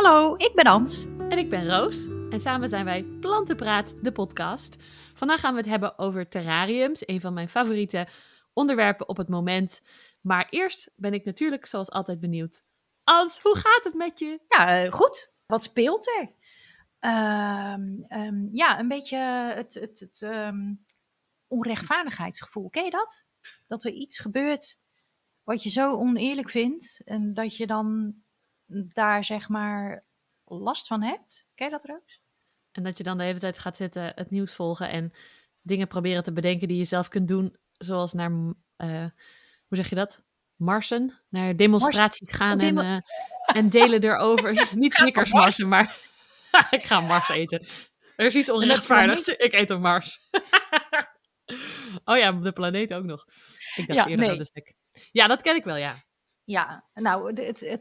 Hallo, ik ben Ans. En ik ben Roos. En samen zijn wij Plantenpraat, de podcast. Vandaag gaan we het hebben over terrariums, een van mijn favoriete onderwerpen op het moment. Maar eerst ben ik natuurlijk zoals altijd benieuwd. Ans, hoe gaat het met je? Ja, goed. Wat speelt er? Ja, een beetje het onrechtvaardigheidsgevoel. Ken je dat? Dat er iets gebeurt wat je zo oneerlijk vindt en dat je dan daar zeg maar last van hebt. Ken je dat, Roos? En dat je dan de hele tijd gaat zitten, het nieuws volgen en dingen proberen te bedenken die je zelf kunt doen. Zoals naar, hoe zeg je dat? Marsen? Naar demonstraties gaan en delen erover. Niet Snickersmarsen, maar ik ga Mars eten. Er is iets onrechtvaardigs. Ik eet een Mars. Oh ja, de planeet ook nog. Ik dacht eerder aan de stek. Ja, dat ken ik wel, ja. Ja, nou,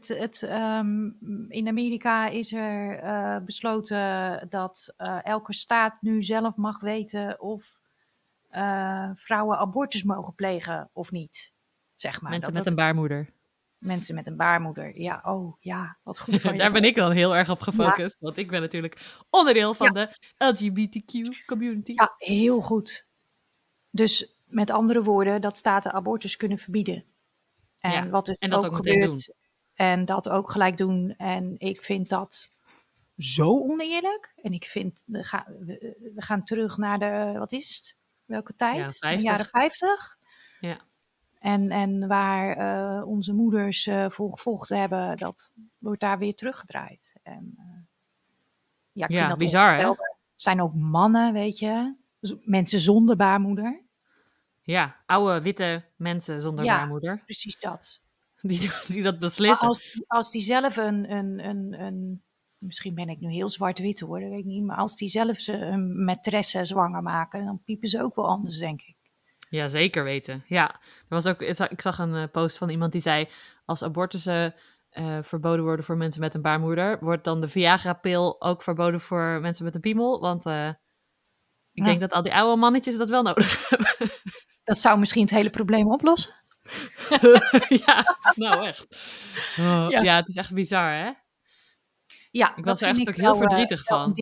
in Amerika is er besloten dat elke staat nu zelf mag weten of vrouwen abortus mogen plegen of niet. Zeg maar. Mensen met een baarmoeder. Mensen met een baarmoeder, ja, oh ja, wat goed van je. Daar ben ik dan heel erg op gefocust, want ik ben natuurlijk onderdeel van de LGBTQ community. Ja, heel goed. Dus met andere woorden, dat staten abortus kunnen verbieden. En wat is er ook gebeurd? En dat ook gelijk doen. En ik vind dat zo oneerlijk. En ik vind, we gaan terug naar de, wat is het? Welke tijd? Ja, de jaren 50. Ja. En waar onze moeders voor gevochten hebben, dat wordt daar weer teruggedraaid. En ja, ik vind dat bizar, hè? Zijn ook mannen, weet je. Mensen zonder baarmoeder. Ja, oude witte mensen zonder baarmoeder. Precies dat. Die dat beslissen. Maar als die zelf een misschien ben ik nu heel zwart-wit hoor, dat weet ik niet. Maar als die zelf een maîtresse zwanger maken, dan piepen ze ook wel anders, denk ik. Ja, zeker weten. Ja, ik zag een post van iemand die zei, als abortussen verboden worden voor mensen met een baarmoeder, wordt dan de Viagra-pil ook verboden voor mensen met een piemel? Want ik denk dat al die oude mannetjes dat wel nodig hebben. Dat zou misschien het hele probleem oplossen. Ja, nou echt. Ja, het is echt bizar, hè? Ja, ik was er echt ook heel verdrietig van.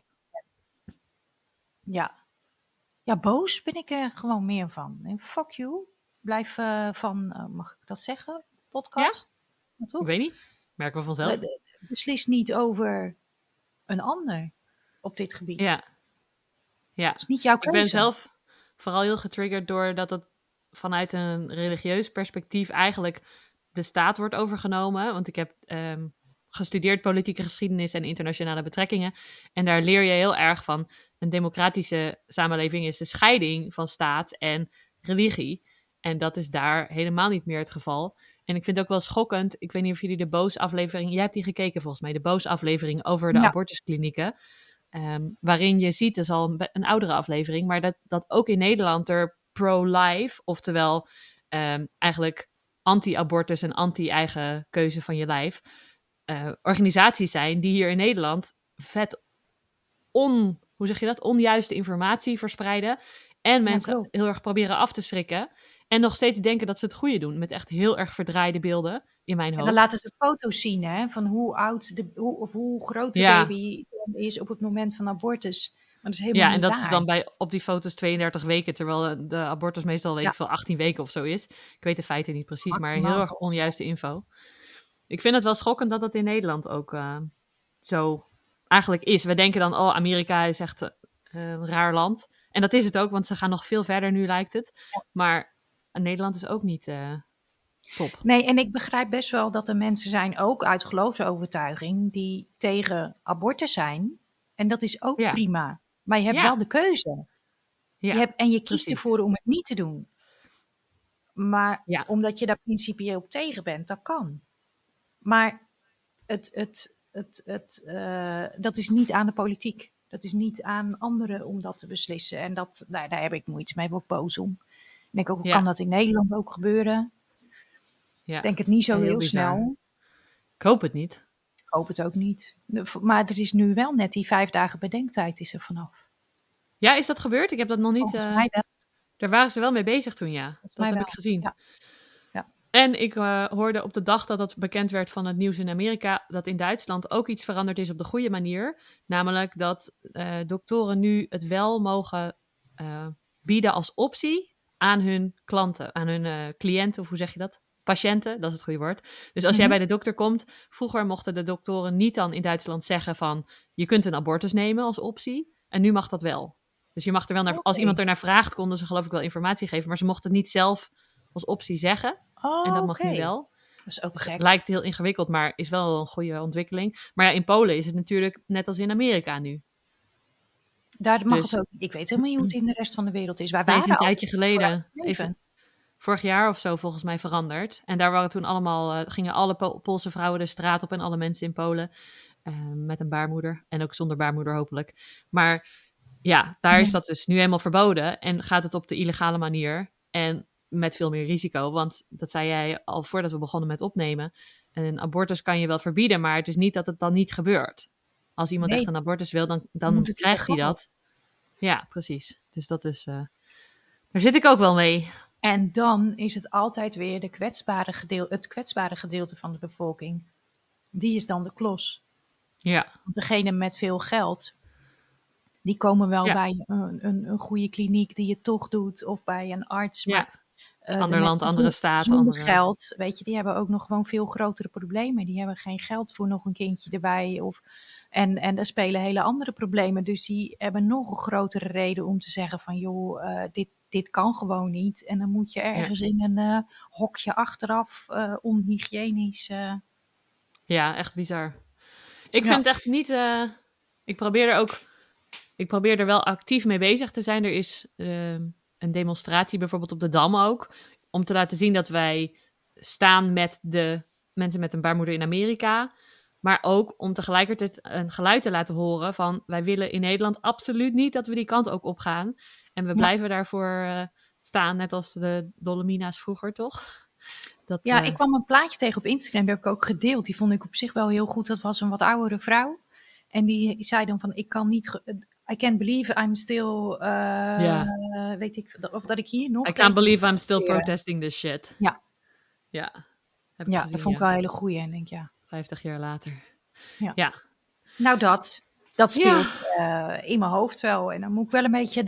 Ja, boos ben ik er gewoon meer van. En fuck you. Blijf van, mag ik dat zeggen? Podcast? Ja? Ik weet niet. Merken we vanzelf. Beslis niet over een ander op dit gebied. Ja. Het is niet jouw keuze. Ik ben zelf vooral heel getriggerd doordat het vanuit een religieus perspectief eigenlijk de staat wordt overgenomen. Want ik heb gestudeerd politieke geschiedenis en internationale betrekkingen. En daar leer je heel erg van. Een democratische samenleving is de scheiding van staat en religie. En dat is daar helemaal niet meer het geval. En ik vind het ook wel schokkend. Ik weet niet of jullie de Boos-aflevering... Jij hebt die gekeken volgens mij. De Boos-aflevering over de abortusklinieken. Waarin je ziet, dat is al een oudere aflevering, maar dat ook in Nederland er pro-life, oftewel eigenlijk anti-abortus en anti-eigen keuze van je lijf, organisaties zijn die hier in Nederland vet onjuiste informatie verspreiden en mensen heel erg proberen af te schrikken en nog steeds denken dat ze het goede doen, met echt heel erg verdraaide beelden in mijn hoofd. En dan laten ze foto's zien, hè, van hoe oud hoe groot de baby is op het moment van abortus. Maar dat is helemaal niet waar. Is dan op die foto's 32 weken, terwijl de abortus meestal, weet ik veel, 18 weken of zo is. Ik weet de feiten niet precies, maar heel erg onjuiste info. Ik vind het wel schokkend dat dat in Nederland ook zo eigenlijk is. We denken dan, Amerika is echt een raar land. En dat is het ook, want ze gaan nog veel verder nu, lijkt het. Ja. Maar Nederland is ook niet top. Nee, en ik begrijp best wel dat er mensen zijn, ook uit geloofsovertuiging, die tegen abortus zijn. En dat is ook prima. Maar je hebt wel de keuze. Ja, je kiest ervoor om het niet te doen. Maar omdat je daar principieel op tegen bent, dat kan. Maar dat is niet aan de politiek. Dat is niet aan anderen om dat te beslissen. En daar heb ik moeite mee, word boos om. Ik denk ook, kan dat in Nederland ook gebeuren? Ja. Ik denk het niet zo heel snel. Ik hoop het niet. Ik hoop het ook niet. Maar er is nu wel net die 5 dagen bedenktijd is er vanaf. Ja, is dat gebeurd? Ik heb dat nog niet... Volgens mij wel. Daar waren ze wel mee bezig toen, ja. Dat heb ik gezien. Ja. En ik hoorde op de dag dat dat bekend werd van het nieuws in Amerika, dat in Duitsland ook iets veranderd is op de goede manier. Namelijk dat doktoren nu het wel mogen bieden als optie aan hun klanten, aan hun cliënten, of hoe zeg je dat? Patiënten, dat is het goede woord. Dus als jij bij de dokter komt, vroeger mochten de doktoren niet dan in Duitsland zeggen van, je kunt een abortus nemen als optie. En nu mag dat wel. Dus je mag er wel naar, als iemand er naar vraagt, konden ze geloof ik wel informatie geven, maar ze mochten het niet zelf als optie zeggen. En dat mag nu wel. Dat is ook gek. Lijkt heel ingewikkeld, maar is wel een goede ontwikkeling. Maar ja, in Polen is het natuurlijk net als in Amerika nu. Daar mag het ook. Ik weet helemaal niet hoe het in de rest van de wereld is. Wij waren een tijdje geleden. Is het vorig jaar of zo volgens mij veranderd. En daar waren toen allemaal, gingen alle Poolse vrouwen de straat op en alle mensen in Polen. Met een baarmoeder. En ook zonder baarmoeder hopelijk. Maar ja, daar is dat dus nu helemaal verboden. En gaat het op de illegale manier. En met veel meer risico. Want dat zei jij al voordat we begonnen met opnemen. Een abortus kan je wel verbieden, maar het is niet dat het dan niet gebeurt. Als iemand echt een abortus wil, dan krijgt hij dat. Ja, precies. Dus dat is... daar zit ik ook wel mee. En dan is het altijd weer het kwetsbare gedeelte van de bevolking. Die is dan de klos. Ja. Want degene met veel geld, die komen wel bij een goede kliniek die het toch doet. Of bij een arts. Ja. Ander land, andere staat. Zonder geld, weet je, die hebben ook nog gewoon veel grotere problemen. Die hebben geen geld voor nog een kindje erbij. En er spelen hele andere problemen. Dus die hebben nog een grotere reden om te zeggen van, joh, dit kan gewoon niet. En dan moet je ergens in een hokje achteraf, onhygiënisch. Ja, echt bizar. Ik vind het echt niet... Ik probeer er wel actief mee bezig te zijn. Er is een demonstratie bijvoorbeeld op de Dam ook. Om te laten zien dat wij staan met de mensen met een baarmoeder in Amerika. Maar ook om tegelijkertijd een geluid te laten horen van... wij willen in Nederland absoluut niet dat we die kant ook opgaan. En we blijven daarvoor staan, net als de Dolomina's vroeger, toch? Ik kwam een plaatje tegen op Instagram, die heb ik ook gedeeld. Die vond ik op zich wel heel goed. Dat was een wat oudere vrouw. En die zei dan van, ik kan niet... I can't believe I'm still... weet ik, of dat ik hier nog... I can't believe I'm still protesting this shit. Ja. Ja. Dat vond ik wel een hele goeie. En denk, 50 jaar later. Ja. Nou, dat speelt in mijn hoofd wel. En dan moet ik wel een beetje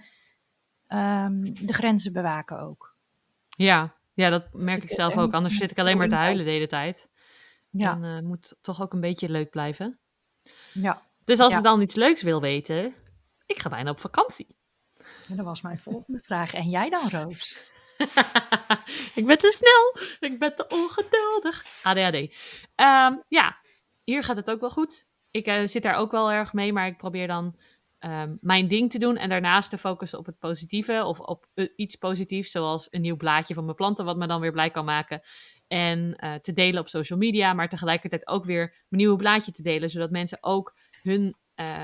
de grenzen bewaken ook. Ja, dat merk ik zelf ook. Anders zit ik alleen maar te huilen de hele tijd. Ja. En moet toch ook een beetje leuk blijven. Ja. Dus als je dan iets leuks wil weten, ik ga bijna op vakantie. En dat was mijn volgende vraag. En jij dan, Roos? Ik ben te snel. Ik ben te ongeduldig. ADHD. Hier gaat het ook wel goed. Ik zit daar ook wel erg mee, maar ik probeer dan mijn ding te doen en daarnaast te focussen op het positieve of op iets positiefs, zoals een nieuw blaadje van mijn planten, wat me dan weer blij kan maken. En te delen op social media, maar tegelijkertijd ook weer mijn nieuwe blaadje te delen, zodat mensen ook hun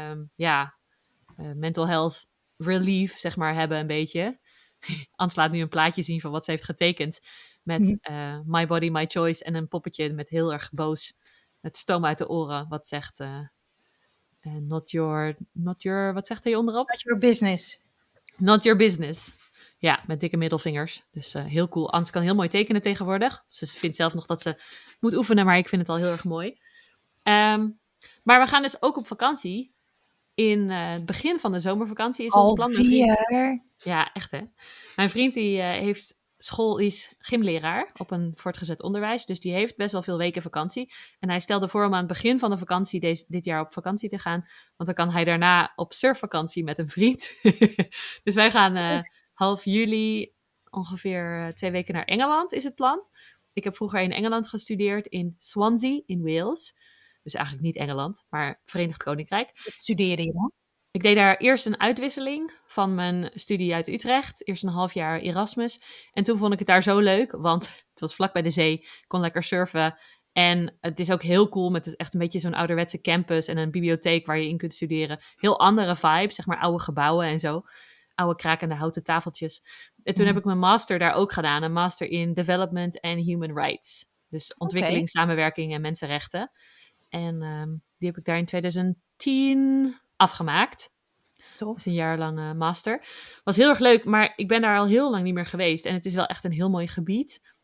mental health relief, zeg maar, hebben een beetje. Ans laat nu een plaatje zien van wat ze heeft getekend met My Body, My Choice en een poppetje met heel erg boos, met stoom uit de oren, wat zegt... not your, wat zegt hij onderop? Not your business. Not your business. Ja, met dikke middelvingers. Dus heel cool. Ans kan heel mooi tekenen tegenwoordig. Ze vindt zelf nog dat ze moet oefenen, maar ik vind het al heel erg mooi. Maar we gaan dus ook op vakantie. In het begin van de zomervakantie is ons plan. Ja, echt hè. Mijn vriend die heeft school, is gymleraar op een voortgezet onderwijs. Dus die heeft best wel veel weken vakantie. En hij stelde voor om aan het begin van de vakantie dit jaar op vakantie te gaan. Want dan kan hij daarna op surfvakantie met een vriend. Dus wij gaan half juli ongeveer 2 weken naar Engeland is het plan. Ik heb vroeger in Engeland gestudeerd in Swansea in Wales. Dus eigenlijk niet Engeland, maar Verenigd Koninkrijk. Wat studeerde je dan? Ik deed daar eerst een uitwisseling van mijn studie uit Utrecht. Eerst een half jaar Erasmus. En toen vond ik het daar zo leuk, want het was vlak bij de zee. Ik kon lekker surfen. En het is ook heel cool met echt een beetje zo'n ouderwetse campus en een bibliotheek waar je in kunt studeren. Heel andere vibe, zeg maar oude gebouwen en zo. Oude krakende houten tafeltjes. En toen heb ik mijn master daar ook gedaan. Een master in Development and Human Rights. Dus ontwikkeling, samenwerking en mensenrechten. En die heb ik daar in 2010 afgemaakt. Tof. Dus een jaar lang master. Was heel erg leuk, maar ik ben daar al heel lang niet meer geweest. En het is wel echt een heel mooi gebied.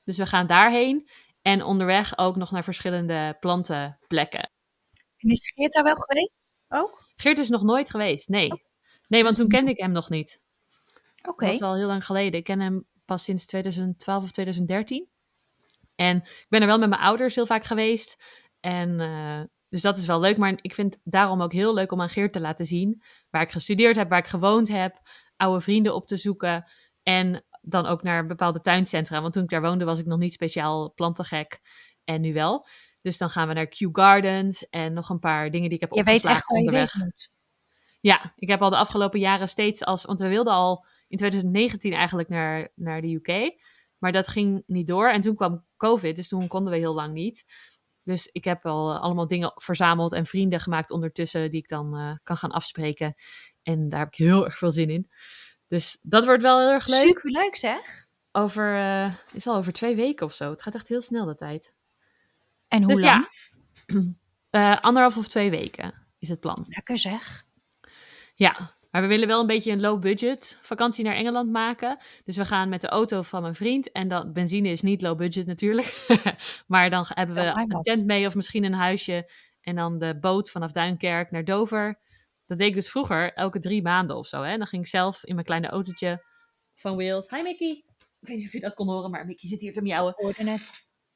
Dus we gaan daarheen. En onderweg ook nog naar verschillende plantenplekken. En is Geert daar wel geweest ook? Geert is nog nooit geweest, nee. Nee, want toen kende ik hem nog niet. Oké. Dat was al heel lang geleden. Ik ken hem pas sinds 2012 of 2013. En ik ben er wel met mijn ouders heel vaak geweest. En dus dat is wel leuk. Maar ik vind het daarom ook heel leuk om aan Geert te laten zien waar ik gestudeerd heb, waar ik gewoond heb, oude vrienden op te zoeken. En dan ook naar bepaalde tuincentra. Want toen ik daar woonde was ik nog niet speciaal plantengek. En nu wel. Dus dan gaan we naar Kew Gardens en nog een paar dingen die ik heb opgeslagen onderweg. Je weet echt waar je onderweg. wezen moet. Ja, ik heb al de afgelopen jaren steeds want we wilden al in 2019 eigenlijk naar de UK. Maar dat ging niet door. En toen kwam COVID, dus toen konden we heel lang niet. Dus ik heb al allemaal dingen verzameld en vrienden gemaakt ondertussen die ik dan kan gaan afspreken. En daar heb ik heel erg veel zin in. Dus dat wordt wel heel erg leuk. Superleuk zeg. Is al over 2 weken of zo. Het gaat echt heel snel de tijd. En hoe dus lang? Ja, 1,5 of 2 weken is het plan. Lekker zeg. Ja, maar we willen wel een beetje een low-budget vakantie naar Engeland maken. Dus we gaan met de auto van mijn vriend. En dan, benzine is niet low-budget natuurlijk. Maar dan hebben we een tent mee of misschien een huisje. En dan de boot vanaf Duinkerk naar Dover. Dat deed ik dus vroeger elke 3 maanden of zo. Hè? Dan ging ik zelf in mijn kleine autootje van Wales. Hi Mickey! Ik weet niet of je dat kon horen, maar Mickey zit hier te miauwen. Ik hoorde net.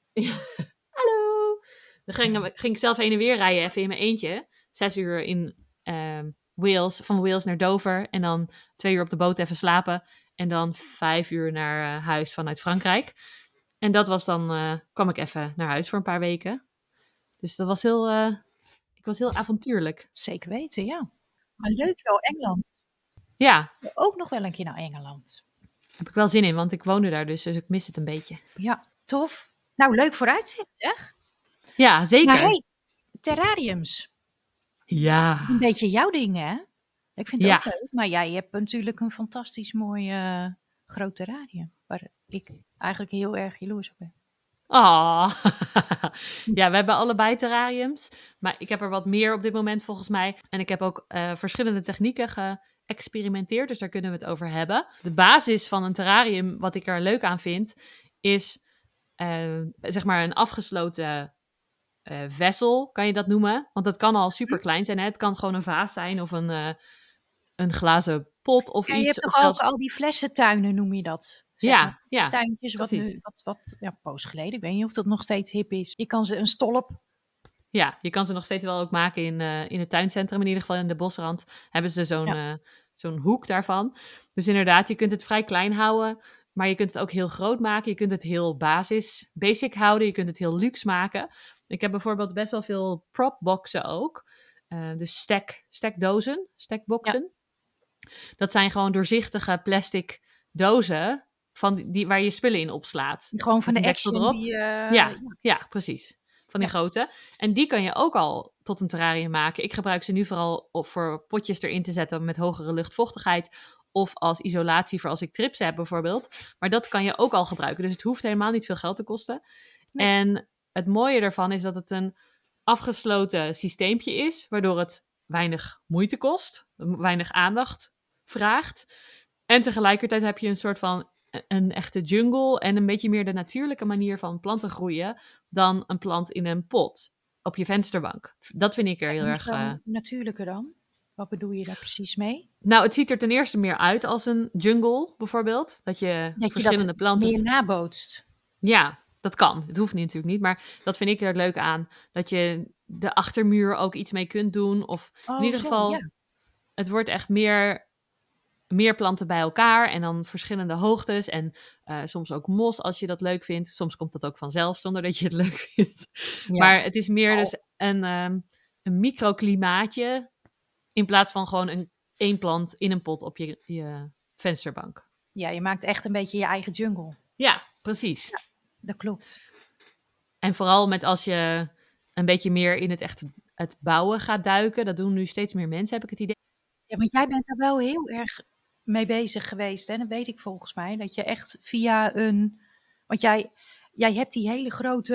Hallo! Dan ging ik zelf heen en weer rijden, even in mijn eentje. 6 uur in Wales, van Wales naar Dover. En dan 2 uur op de boot even slapen. En dan 5 uur naar huis vanuit Frankrijk. En dat was dan, kwam ik even naar huis voor een paar weken. Dus dat was ik was heel avontuurlijk. Zeker weten, ja. Maar leuk wel, Engeland. Ja. Ook nog wel een keer naar Engeland. Heb ik wel zin in, want ik woonde daar dus ik mis het een beetje. Ja, tof. Nou, leuk vooruitzicht, zeg. Ja, zeker. Maar hey, terrariums. Ja. Een beetje jouw ding, hè? Ik vind het ook leuk. Maar jij hebt natuurlijk een fantastisch mooi groot terrarium. Waar ik eigenlijk heel erg jaloers op ben. Oh. Ja, we hebben allebei terrariums. Maar ik heb er wat meer op dit moment volgens mij. En ik heb ook verschillende technieken geëxperimenteerd. Dus daar kunnen we het over hebben. De basis van een terrarium, wat ik er leuk aan vind, is zeg maar een afgesloten vessel, kan je dat noemen. Want dat kan al super klein zijn. Hè? Het kan gewoon een vaas zijn of een glazen pot of iets. Je hebt toch ook al die flessentuinen, noem je dat? Ja. Tuintjes, wat poos geleden. Ik weet niet of dat nog steeds hip is. Je kan ze een stolp. Ja, je kan ze nog steeds wel ook maken in het tuincentrum. In ieder geval in de bosrand hebben ze zo'n hoek daarvan. Dus inderdaad, je kunt het vrij klein houden. Maar je kunt het ook heel groot maken. Je kunt het heel basic houden. Je kunt het heel luxe maken. Ik heb bijvoorbeeld best wel veel propboxen ook. Dus stackboxen. Ja. Dat zijn gewoon doorzichtige plastic dozen waar je spullen in opslaat. Gewoon van de Action erop. Ja, precies. Van die grote. En die kan je ook al tot een terrarium maken. Ik gebruik ze nu vooral voor potjes erin te zetten met hogere luchtvochtigheid. Of als isolatie voor als ik trips heb bijvoorbeeld. Maar dat kan je ook al gebruiken. Dus het hoeft helemaal niet veel geld te kosten. Nee. En het mooie ervan is dat het een afgesloten systeempje is. Waardoor het weinig moeite kost. Weinig aandacht vraagt. En tegelijkertijd heb je een soort van een echte jungle. En een beetje meer de natuurlijke manier van planten groeien. Dan een plant in een pot. Op je vensterbank. Dat vind ik er heel erg... natuurlijker dan? Wat bedoel je daar precies mee? Nou, het ziet er ten eerste meer uit als een jungle, bijvoorbeeld. Dat je verschillende planten... meer nabootst. Ja, dat kan. Het hoeft natuurlijk niet, maar dat vind ik er leuk aan. Dat je de achtermuur ook iets mee kunt doen. Of in ieder geval, het wordt echt meer planten bij elkaar. En dan verschillende hoogtes. En soms ook mos als je dat leuk vindt. Soms komt dat ook vanzelf zonder dat je het leuk vindt. Ja. Maar het is meer dus een microklimaatje. In plaats van gewoon één plant in een pot op je vensterbank. Ja, je maakt echt een beetje je eigen jungle. Ja, precies. Ja, dat klopt. En vooral met als je een beetje meer in het bouwen gaat duiken. Dat doen nu steeds meer mensen, heb ik het idee. Ja, want jij bent daar wel heel erg mee bezig geweest. Hè? Dat weet ik volgens mij. Dat je echt via een... Want jij hebt die hele grote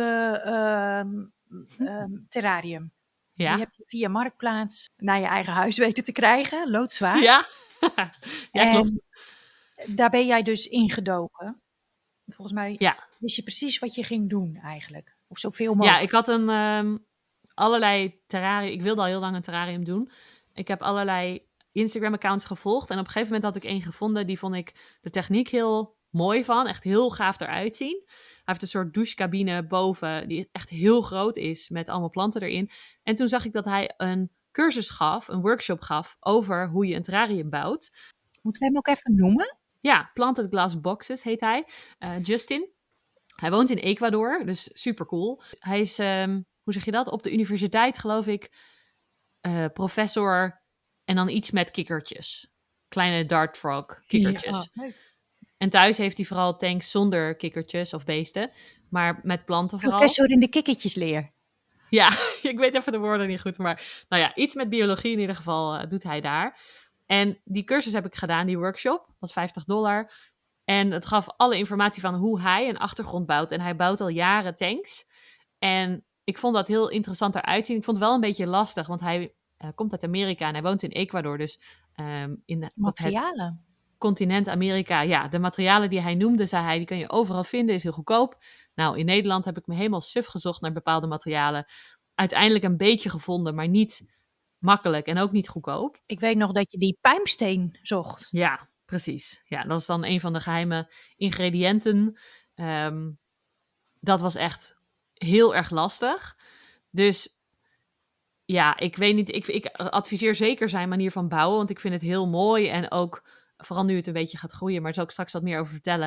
terrarium. Ja. Die heb je via Marktplaats naar je eigen huis weten te krijgen. Loodzwaar. Ja, ja klopt. Daar ben jij dus ingedoken. Volgens mij Wist je precies wat je ging doen eigenlijk? Of zoveel mogelijk? Ja, ik had allerlei terrarium. Ik wilde al heel lang een terrarium doen. Ik heb allerlei Instagram-accounts gevolgd. En op een gegeven moment had ik één gevonden. Die vond ik de techniek heel mooi van. Echt heel gaaf eruit zien. Hij heeft een soort douchecabine boven. Die echt heel groot is. Met allemaal planten erin. En toen zag ik dat hij een cursus gaf. Een workshop gaf. Over hoe je een terrarium bouwt. Moeten we hem ook even noemen? Ja, Planted Glass Boxes heet hij. Justin. Hij woont in Ecuador. Dus super cool. Hij is... hoe zeg je dat? Op de universiteit, geloof ik, professor en dan iets met kikkertjes. Kleine dart frog kikkertjes. Ja, en thuis heeft hij vooral tanks zonder kikkertjes of beesten, maar met planten vooral. Professor in de kikkertjesleer. Ja, ik weet even de woorden niet goed, maar nou ja, iets met biologie in ieder geval doet hij daar. En die cursus heb ik gedaan, die workshop, was $50. En het gaf alle informatie van hoe hij een achtergrond bouwt. En hij bouwt al jaren tanks. En ik vond dat heel interessant eruit zien. Ik vond het wel een beetje lastig, want hij komt uit Amerika en hij woont in Ecuador. Dus in materialen. Het continent Amerika, ja, de materialen die hij noemde, zei hij, die kun je overal vinden, is heel goedkoop. Nou, in Nederland heb ik me helemaal suf gezocht naar bepaalde materialen. Uiteindelijk een beetje gevonden, maar niet makkelijk en ook niet goedkoop. Ik weet nog dat je die pijmsteen zocht. Ja, precies. Ja, dat is dan een van de geheime ingrediënten. Dat was echt heel erg lastig. Dus ja, ik weet niet. Ik adviseer zeker zijn manier van bouwen, want ik vind het heel mooi. En ook, vooral nu het een beetje gaat groeien, maar daar zal ik straks wat meer over vertellen.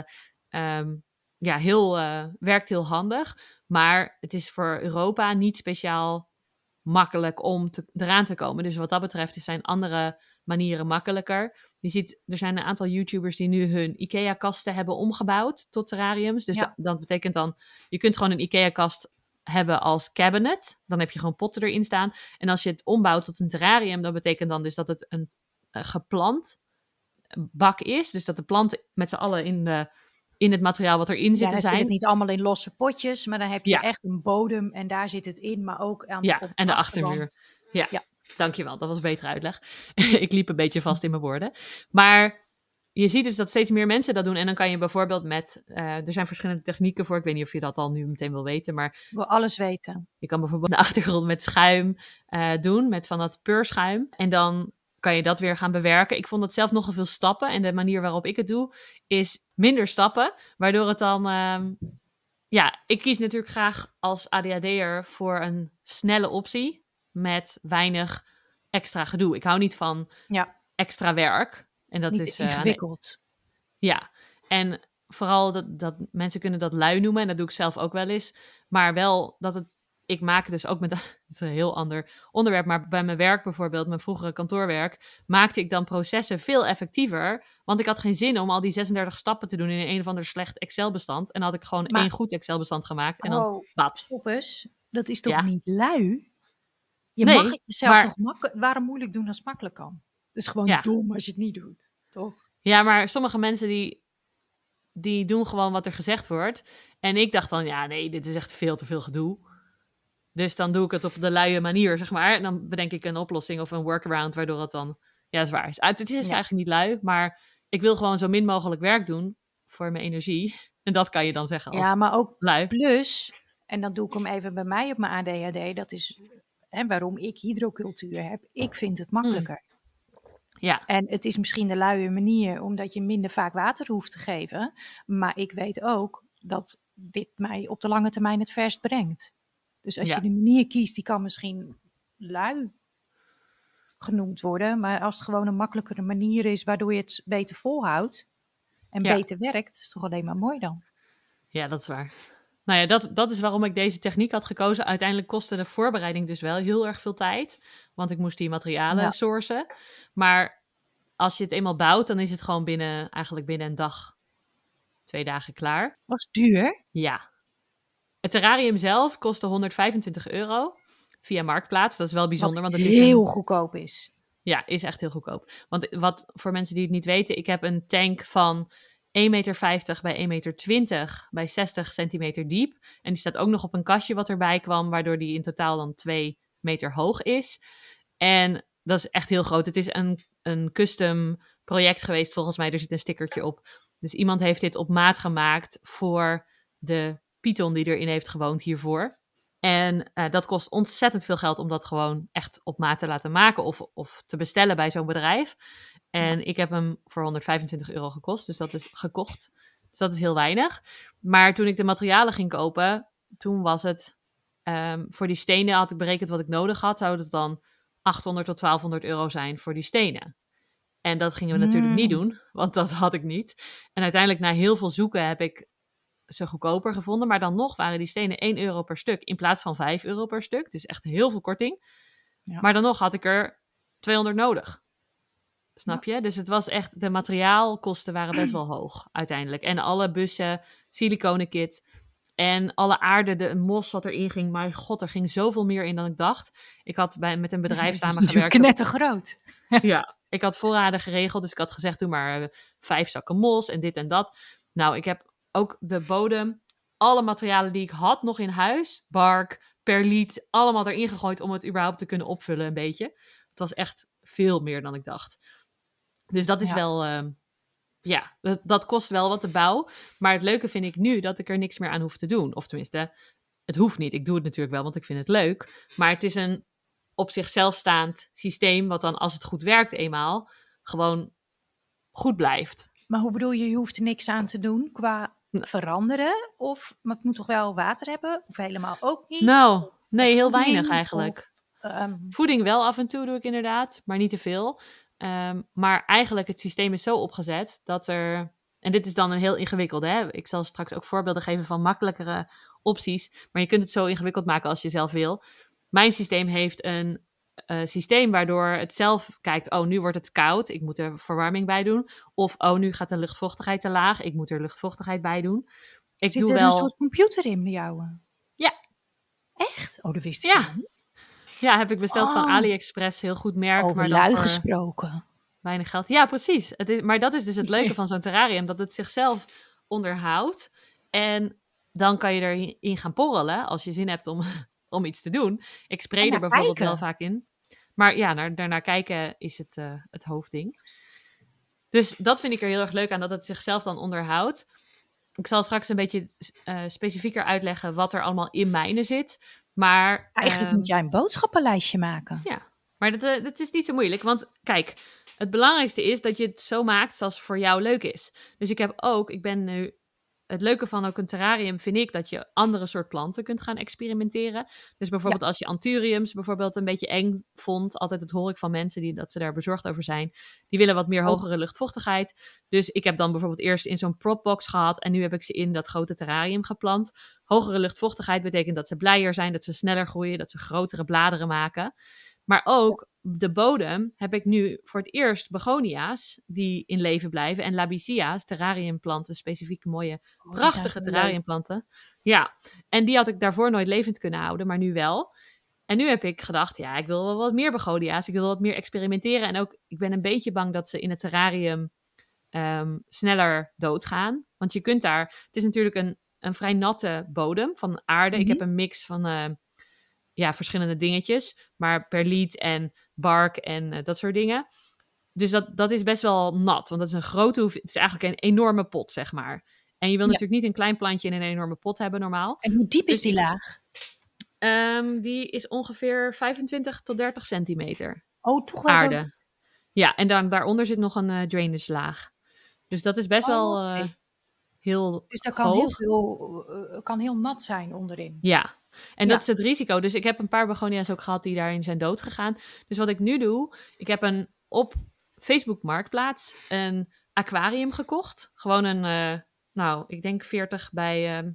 Werkt heel handig. Maar het is voor Europa niet speciaal makkelijk om eraan te komen. Dus wat dat betreft zijn andere manieren makkelijker. Je ziet, er zijn een aantal YouTubers die nu hun IKEA-kasten hebben omgebouwd tot terrariums. Dus dat betekent dan, je kunt gewoon een IKEA-kast hebben als cabinet. Dan heb je gewoon potten erin staan. En als je het ombouwt tot een terrarium, dat betekent dan dus dat het een geplant bak is. Dus dat de planten met z'n allen in het materiaal wat erin zit zijn. Zit het niet allemaal in losse potjes, maar dan heb je echt een bodem en daar zit het in, maar ook aan de achtermuur. Ja. Dankjewel, dat was een betere uitleg. Ik liep een beetje vast in mijn woorden. Maar je ziet dus dat steeds meer mensen dat doen. En dan kan je bijvoorbeeld er zijn verschillende technieken voor. Ik weet niet of je dat al nu meteen wil weten, maar... Ik wil alles weten. Je kan bijvoorbeeld de achtergrond met schuim doen, met van dat peurschuim. En dan kan je dat weer gaan bewerken. Ik vond het zelf nogal veel stappen. En de manier waarop ik het doe, is minder stappen. Waardoor het dan... ik kies natuurlijk graag als ADHD'er voor een snelle optie met weinig extra gedoe. Ik hou niet van extra werk. En dat niet is ingewikkeld. Ja, en vooral dat mensen kunnen dat lui noemen. En dat doe ik zelf ook wel eens. Maar wel dat het... Ik maak dus ook met een heel ander onderwerp. Maar bij mijn werk bijvoorbeeld, mijn vroegere kantoorwerk, maakte ik dan processen veel effectiever. Want ik had geen zin om al die 36 stappen te doen in een of ander slecht Excel-bestand. En dan had ik gewoon één goed Excel-bestand gemaakt. En dan wat. Stop eens. Dat is toch niet lui? Je mag het jezelf toch waarom moeilijk doen als het makkelijk kan? Het is gewoon dom als je het niet doet, toch? Ja, maar sommige mensen die doen gewoon wat er gezegd wordt. En ik dacht dan, nee, dit is echt veel te veel gedoe. Dus dan doe ik het op de luie manier, zeg maar. En dan bedenk ik een oplossing of een workaround, waardoor het dan zwaar is. Het is eigenlijk niet lui, maar ik wil gewoon zo min mogelijk werk doen voor mijn energie. En dat kan je dan zeggen als maar ook lui. Plus, en dan doe ik hem even bij mij op mijn ADHD, dat is waarom ik hydrocultuur heb. Ik vind het makkelijker. Ja. En het is misschien de luie manier, omdat je minder vaak water hoeft te geven. Maar ik weet ook dat dit mij op de lange termijn het verst brengt. Dus als je de manier kiest, die kan misschien lui genoemd worden. Maar als het gewoon een makkelijkere manier is, waardoor je het beter volhoudt en beter werkt, is toch alleen maar mooi dan. Ja, dat is waar. Nou ja, dat is waarom ik deze techniek had gekozen. Uiteindelijk kostte de voorbereiding dus wel heel erg veel tijd. Want ik moest die materialen sourcen. Maar als je het eenmaal bouwt, dan is het gewoon binnen een dag, 2 dagen klaar. Was duur? Ja. Het terrarium zelf kostte €125 via Marktplaats. Dat is wel bijzonder. Wat want het heel goedkoop is. Ja, is echt heel goedkoop. Want wat voor mensen die het niet weten, ik heb een tank van 1,50 bij 1,20 bij 60 centimeter diep. En die staat ook nog op een kastje wat erbij kwam, waardoor die in totaal dan 2 meter hoog is. En dat is echt heel groot. Het is een custom project geweest volgens mij. Er zit een stickertje op. Dus iemand heeft dit op maat gemaakt voor de python die erin heeft gewoond hiervoor. En dat kost ontzettend veel geld om dat gewoon echt op maat te laten maken of te bestellen bij zo'n bedrijf. En ik heb hem voor €125 gekost, dus dat is gekocht. Dus dat is heel weinig. Maar toen ik de materialen ging kopen, toen was het... voor die stenen had ik berekend wat ik nodig had. Zou het dan €800 tot €1200 zijn voor die stenen. En dat gingen we natuurlijk niet doen, want dat had ik niet. En uiteindelijk na heel veel zoeken heb ik ze goedkoper gevonden. Maar dan nog waren die stenen €1 per stuk in plaats van €5 per stuk. Dus echt heel veel korting. Ja. Maar dan nog had ik er 200 nodig. Snap je? Dus het was echt... De materiaalkosten waren best wel hoog uiteindelijk. En alle bussen, siliconen kit... En alle aarde, de mos wat erin ging, mijn god, er ging zoveel meer in dan ik dacht. Ik had met een bedrijf samengewerkt. Dat is knettergroot. Ja, ik had voorraden geregeld, dus ik had gezegd, doe maar 5 zakken mos en dit en dat. Nou, ik heb ook de bodem, alle materialen die ik had nog in huis, bark, perliet, allemaal erin gegooid om het überhaupt te kunnen opvullen een beetje. Het was echt veel meer dan ik dacht. Dus dat is wel... Ja, dat kost wel wat de bouw. Maar het leuke vind ik nu dat ik er niks meer aan hoef te doen. Of tenminste, het hoeft niet. Ik doe het natuurlijk wel, want ik vind het leuk. Maar het is een op zichzelf staand systeem... wat dan, als het goed werkt eenmaal, gewoon goed blijft. Maar hoe bedoel je, je hoeft er niks aan te doen qua veranderen? Of maar het moet toch wel water hebben? Of helemaal ook niet? Nou, nee, heel weinig eigenlijk. Voeding wel af en toe doe ik inderdaad, maar niet te veel. Maar eigenlijk het systeem is zo opgezet dat er... En dit is dan een heel ingewikkelde, hè? Ik zal straks ook voorbeelden geven van makkelijkere opties. Maar je kunt het zo ingewikkeld maken als je zelf wil. Mijn systeem heeft een systeem waardoor het zelf kijkt... Oh, nu wordt het koud, ik moet er verwarming bij doen. Of, oh, nu gaat de luchtvochtigheid te laag, ik moet er luchtvochtigheid bij doen. Zit er een soort computer in de jouwe? Ja. Echt? Oh, dat wist ik niet. Ja, heb ik besteld van AliExpress, heel goed merk. Over lui gesproken. Weinig geld. Ja, precies. Maar dat is dus het leuke van zo'n terrarium, dat het zichzelf onderhoudt. En dan kan je erin gaan porrelen, als je zin hebt om iets te doen. Ik spray er bijvoorbeeld wel vaak in. Maar ja, daarnaar kijken is het hoofdding. Dus dat vind ik er heel erg leuk aan, dat het zichzelf dan onderhoudt. Ik zal straks een beetje specifieker uitleggen wat er allemaal in mijne zit. Maar eigenlijk moet jij een boodschappenlijstje maken. Ja, maar dat is niet zo moeilijk. Want kijk, het belangrijkste is dat je het zo maakt zoals het voor jou leuk is. Dus ik ben nu... Het leuke van ook een terrarium vind ik dat je andere soort planten kunt gaan experimenteren. Dus bijvoorbeeld als je anthuriums bijvoorbeeld een beetje eng vond. Altijd dat hoor ik van mensen dat ze daar bezorgd over zijn. Die willen wat meer hogere luchtvochtigheid. Dus ik heb dan bijvoorbeeld eerst in zo'n propbox gehad. En nu heb ik ze in dat grote terrarium geplant. Hogere luchtvochtigheid betekent dat ze blijer zijn. Dat ze sneller groeien. Dat ze grotere bladeren maken. Maar ook de bodem heb ik nu voor het eerst begonia's die in leven blijven. En labicia's, terrariumplanten, specifieke mooie, prachtige terrariumplanten. Ja, en die had ik daarvoor nooit levend kunnen houden, maar nu wel. En nu heb ik gedacht, ja, ik wil wel wat meer begonia's. Ik wil wat meer experimenteren. En ook, ik ben een beetje bang dat ze in het terrarium sneller doodgaan. Want je kunt daar... Het is natuurlijk een vrij natte bodem van aarde. Mm-hmm. Ik heb een mix van... verschillende dingetjes. Maar perliet en bark en dat soort dingen. Dus dat is best wel nat. Want dat is een grote het is eigenlijk een enorme pot, zeg maar. En je wil natuurlijk niet een klein plantje in een enorme pot hebben normaal. En hoe diep is die laag? Die is ongeveer 25 tot 30 centimeter. Oh, toch wel aarde. Zo... Ja, en dan daaronder zit nog een drainage laag. Dus dat is best wel heel Dus dat kan heel nat zijn onderin. Ja. En dat is het risico. Dus ik heb een paar begonia's ook gehad die daarin zijn dood gegaan. Dus wat ik nu doe, ik heb op Facebook Marktplaats een aquarium gekocht. Gewoon ik denk 40 bij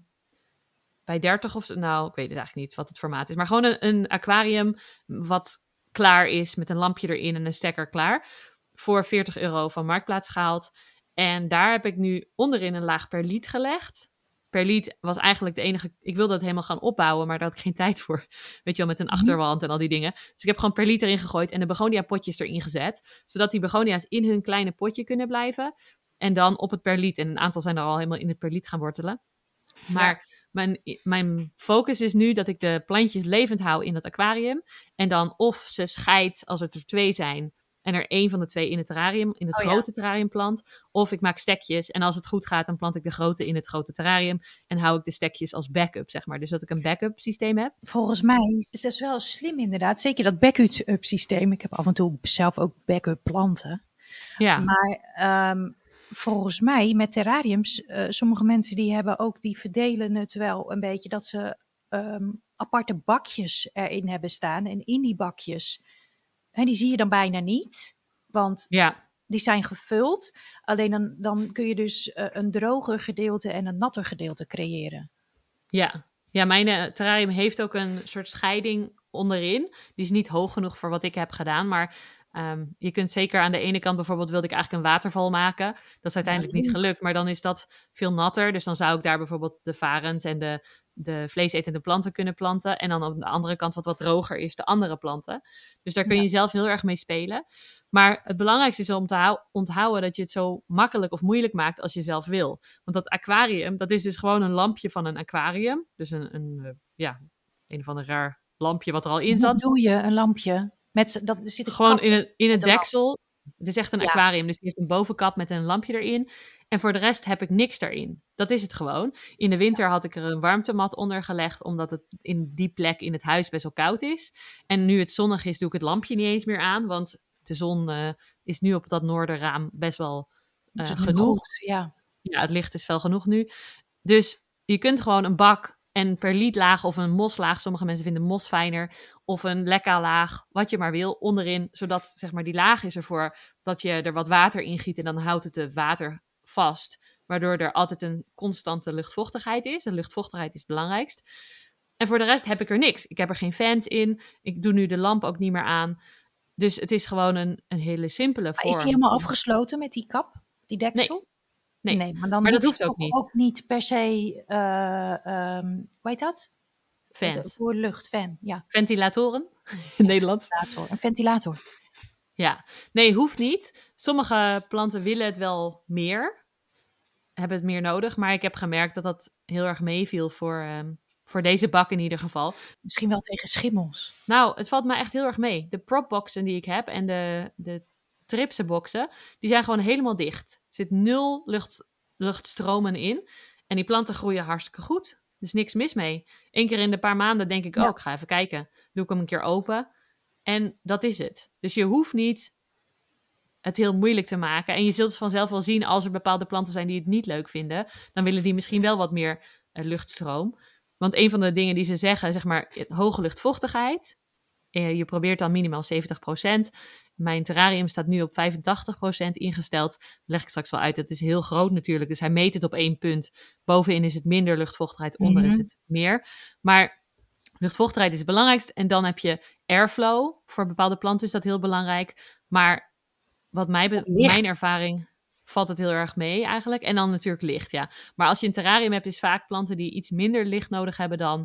30 of zo. Nou, ik weet het eigenlijk niet wat het formaat is. Maar gewoon een aquarium wat klaar is met een lampje erin en een stekker klaar. Voor €40 van Marktplaats gehaald. En daar heb ik nu onderin een laag perliet gelegd. Perliet was eigenlijk de enige... Ik wilde het helemaal gaan opbouwen, maar daar had ik geen tijd voor. Weet je wel, met een achterwand en al die dingen. Dus ik heb gewoon perliet erin gegooid en de begonia potjes erin gezet. Zodat die begonia's in hun kleine potje kunnen blijven. En dan op het perliet. En een aantal zijn er al helemaal in het perliet gaan wortelen. Maar mijn focus is nu dat ik de plantjes levend hou in dat aquarium. En dan of ze scheidt als het er 2 zijn... en er 1 van de 2 in het terrarium, in het grote terrarium plant. Of ik maak stekjes en als het goed gaat, dan plant ik de grote in het grote terrarium en hou ik de stekjes als backup, zeg maar. Dus dat ik een backup systeem heb. Volgens mij is dat wel slim inderdaad. Zeker dat backup systeem. Ik heb af en toe zelf ook backup planten. Ja. Maar volgens mij met terrariums, sommige mensen die verdelen het wel een beetje dat ze aparte bakjes erin hebben staan. En in die bakjes, die zie je dan bijna niet, want die zijn gevuld. Alleen dan kun je dus een droger gedeelte en een natter gedeelte creëren. Ja, mijn terrarium heeft ook een soort scheiding onderin. Die is niet hoog genoeg voor wat ik heb gedaan, maar je kunt zeker aan de ene kant bijvoorbeeld wilde ik eigenlijk een waterval maken. Dat is uiteindelijk niet gelukt, maar dan is dat veel natter. Dus dan zou ik daar bijvoorbeeld de varens en de vleesetende planten kunnen planten. En dan op de andere kant wat droger is, de andere planten. Dus daar kun je zelf heel erg mee spelen. Maar het belangrijkste is om te onthouden dat je het zo makkelijk of moeilijk maakt als je zelf wil. Want dat aquarium, dat is dus gewoon een lampje van een aquarium. Dus een of ander raar lampje wat er al in zat. Hoe doe je een lampje? Zit gewoon in het deksel. Het is echt een aquarium, dus die heeft een bovenkap met een lampje erin. En voor de rest heb ik niks erin. Dat is het gewoon. In de winter had ik er een warmtemat onder gelegd, omdat het in die plek in het huis best wel koud is. En nu het zonnig is, doe ik het lampje niet eens meer aan, want de zon is nu op dat noorderraam best wel genoeg. Goed, ja, het licht is fel genoeg nu. Dus je kunt gewoon een bak en perlietlaag of een moslaag, sommige mensen vinden mos fijner, of een lekka-laag, wat je maar wil, onderin, zodat zeg maar die laag is ervoor dat je er wat water in giet en dan houdt het de water vast, waardoor er altijd een constante luchtvochtigheid is. De luchtvochtigheid is het belangrijkst. En voor de rest heb ik er niks. Ik heb er geen fans in. Ik doe nu de lamp ook niet meer aan. Dus het is gewoon een hele simpele vorm. Is die helemaal afgesloten met die kap, die deksel? Nee, maar dan dat hoeft ook niet per se, hoe heet dat? Fans. Voor luchtfan, ja. Ventilatoren, in Nederlands. Een ventilator. Ja, nee, hoeft niet. Sommige planten willen het wel meer, hebben het meer nodig. Maar ik heb gemerkt dat dat heel erg meeviel voor deze bak in ieder geval. Misschien wel tegen schimmels. Nou, het valt me echt heel erg mee. De propboxen die ik heb en de tripsenboxen, die zijn gewoon helemaal dicht. Er zit 0 luchtstromen in. En die planten groeien hartstikke goed. Dus niks mis mee. 1 keer in de paar maanden denk ik, ik ga even kijken. Doe ik hem een keer open. En dat is het. Dus je hoeft niet het heel moeilijk te maken. En je zult vanzelf wel zien als er bepaalde planten zijn die het niet leuk vinden. Dan willen die misschien wel wat meer luchtstroom. Want een van de dingen die ze zeggen, zeg maar, hoge luchtvochtigheid. Je probeert dan minimaal 70%. Mijn terrarium staat nu op 85% ingesteld. Dat leg ik straks wel uit. Het is heel groot natuurlijk. Dus hij meet het op 1 punt. Bovenin is het minder luchtvochtigheid. Onder is het meer. Maar luchtvochtigheid is het belangrijkst. En dan heb je airflow. Voor bepaalde planten is dat heel belangrijk. Maar wat mijn ervaring valt het heel erg mee eigenlijk. En dan natuurlijk licht, ja. Maar als je een terrarium hebt, is vaak planten die iets minder licht nodig hebben dan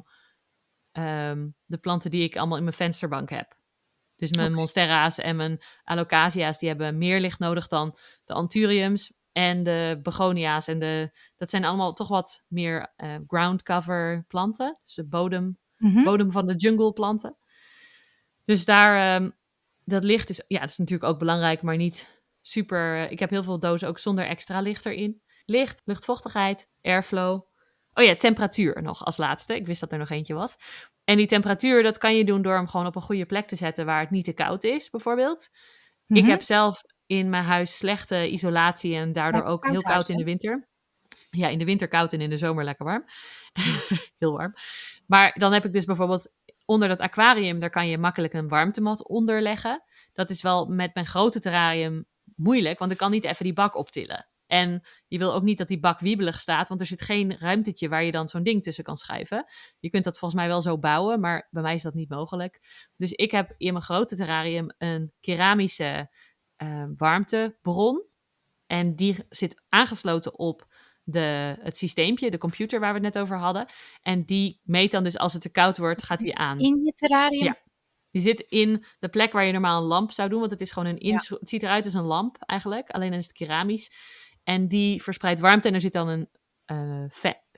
de planten die ik allemaal in mijn vensterbank heb. Dus mijn monstera's en mijn alocasia's, die hebben meer licht nodig dan de anthuriums en de begonia's. En dat zijn allemaal toch wat meer ground cover planten. Dus de bodem van de jungle planten. Dus daar, dat licht is natuurlijk ook belangrijk, maar niet super. Ik heb heel veel dozen ook zonder extra licht erin. Licht, luchtvochtigheid, airflow. Oh ja, temperatuur nog als laatste. Ik wist dat er nog eentje was. En die temperatuur, dat kan je doen door hem gewoon op een goede plek te zetten waar het niet te koud is, bijvoorbeeld. Ik heb zelf in mijn huis slechte isolatie en daardoor ook heel koud in de winter. Ja, in de winter koud en in de zomer lekker warm. Heel warm. Maar dan heb ik dus bijvoorbeeld onder dat aquarium, daar kan je makkelijk een warmtemat onder leggen. Dat is wel met mijn grote terrarium moeilijk, want ik kan niet even die bak optillen. En je wil ook niet dat die bak wiebelig staat, want er zit geen ruimtetje waar je dan zo'n ding tussen kan schuiven. Je kunt dat volgens mij wel zo bouwen, maar bij mij is dat niet mogelijk. Dus ik heb in mijn grote terrarium een keramische warmtebron. En die zit aangesloten op het systeempje, de computer waar we het net over hadden. En die meet dan dus als het te koud wordt, gaat die aan. In je terrarium? Ja. Die zit in de plek waar je normaal een lamp zou doen, want het is gewoon het ziet eruit als een lamp eigenlijk, alleen dan is het keramisch. En die verspreidt warmte en er zit dan een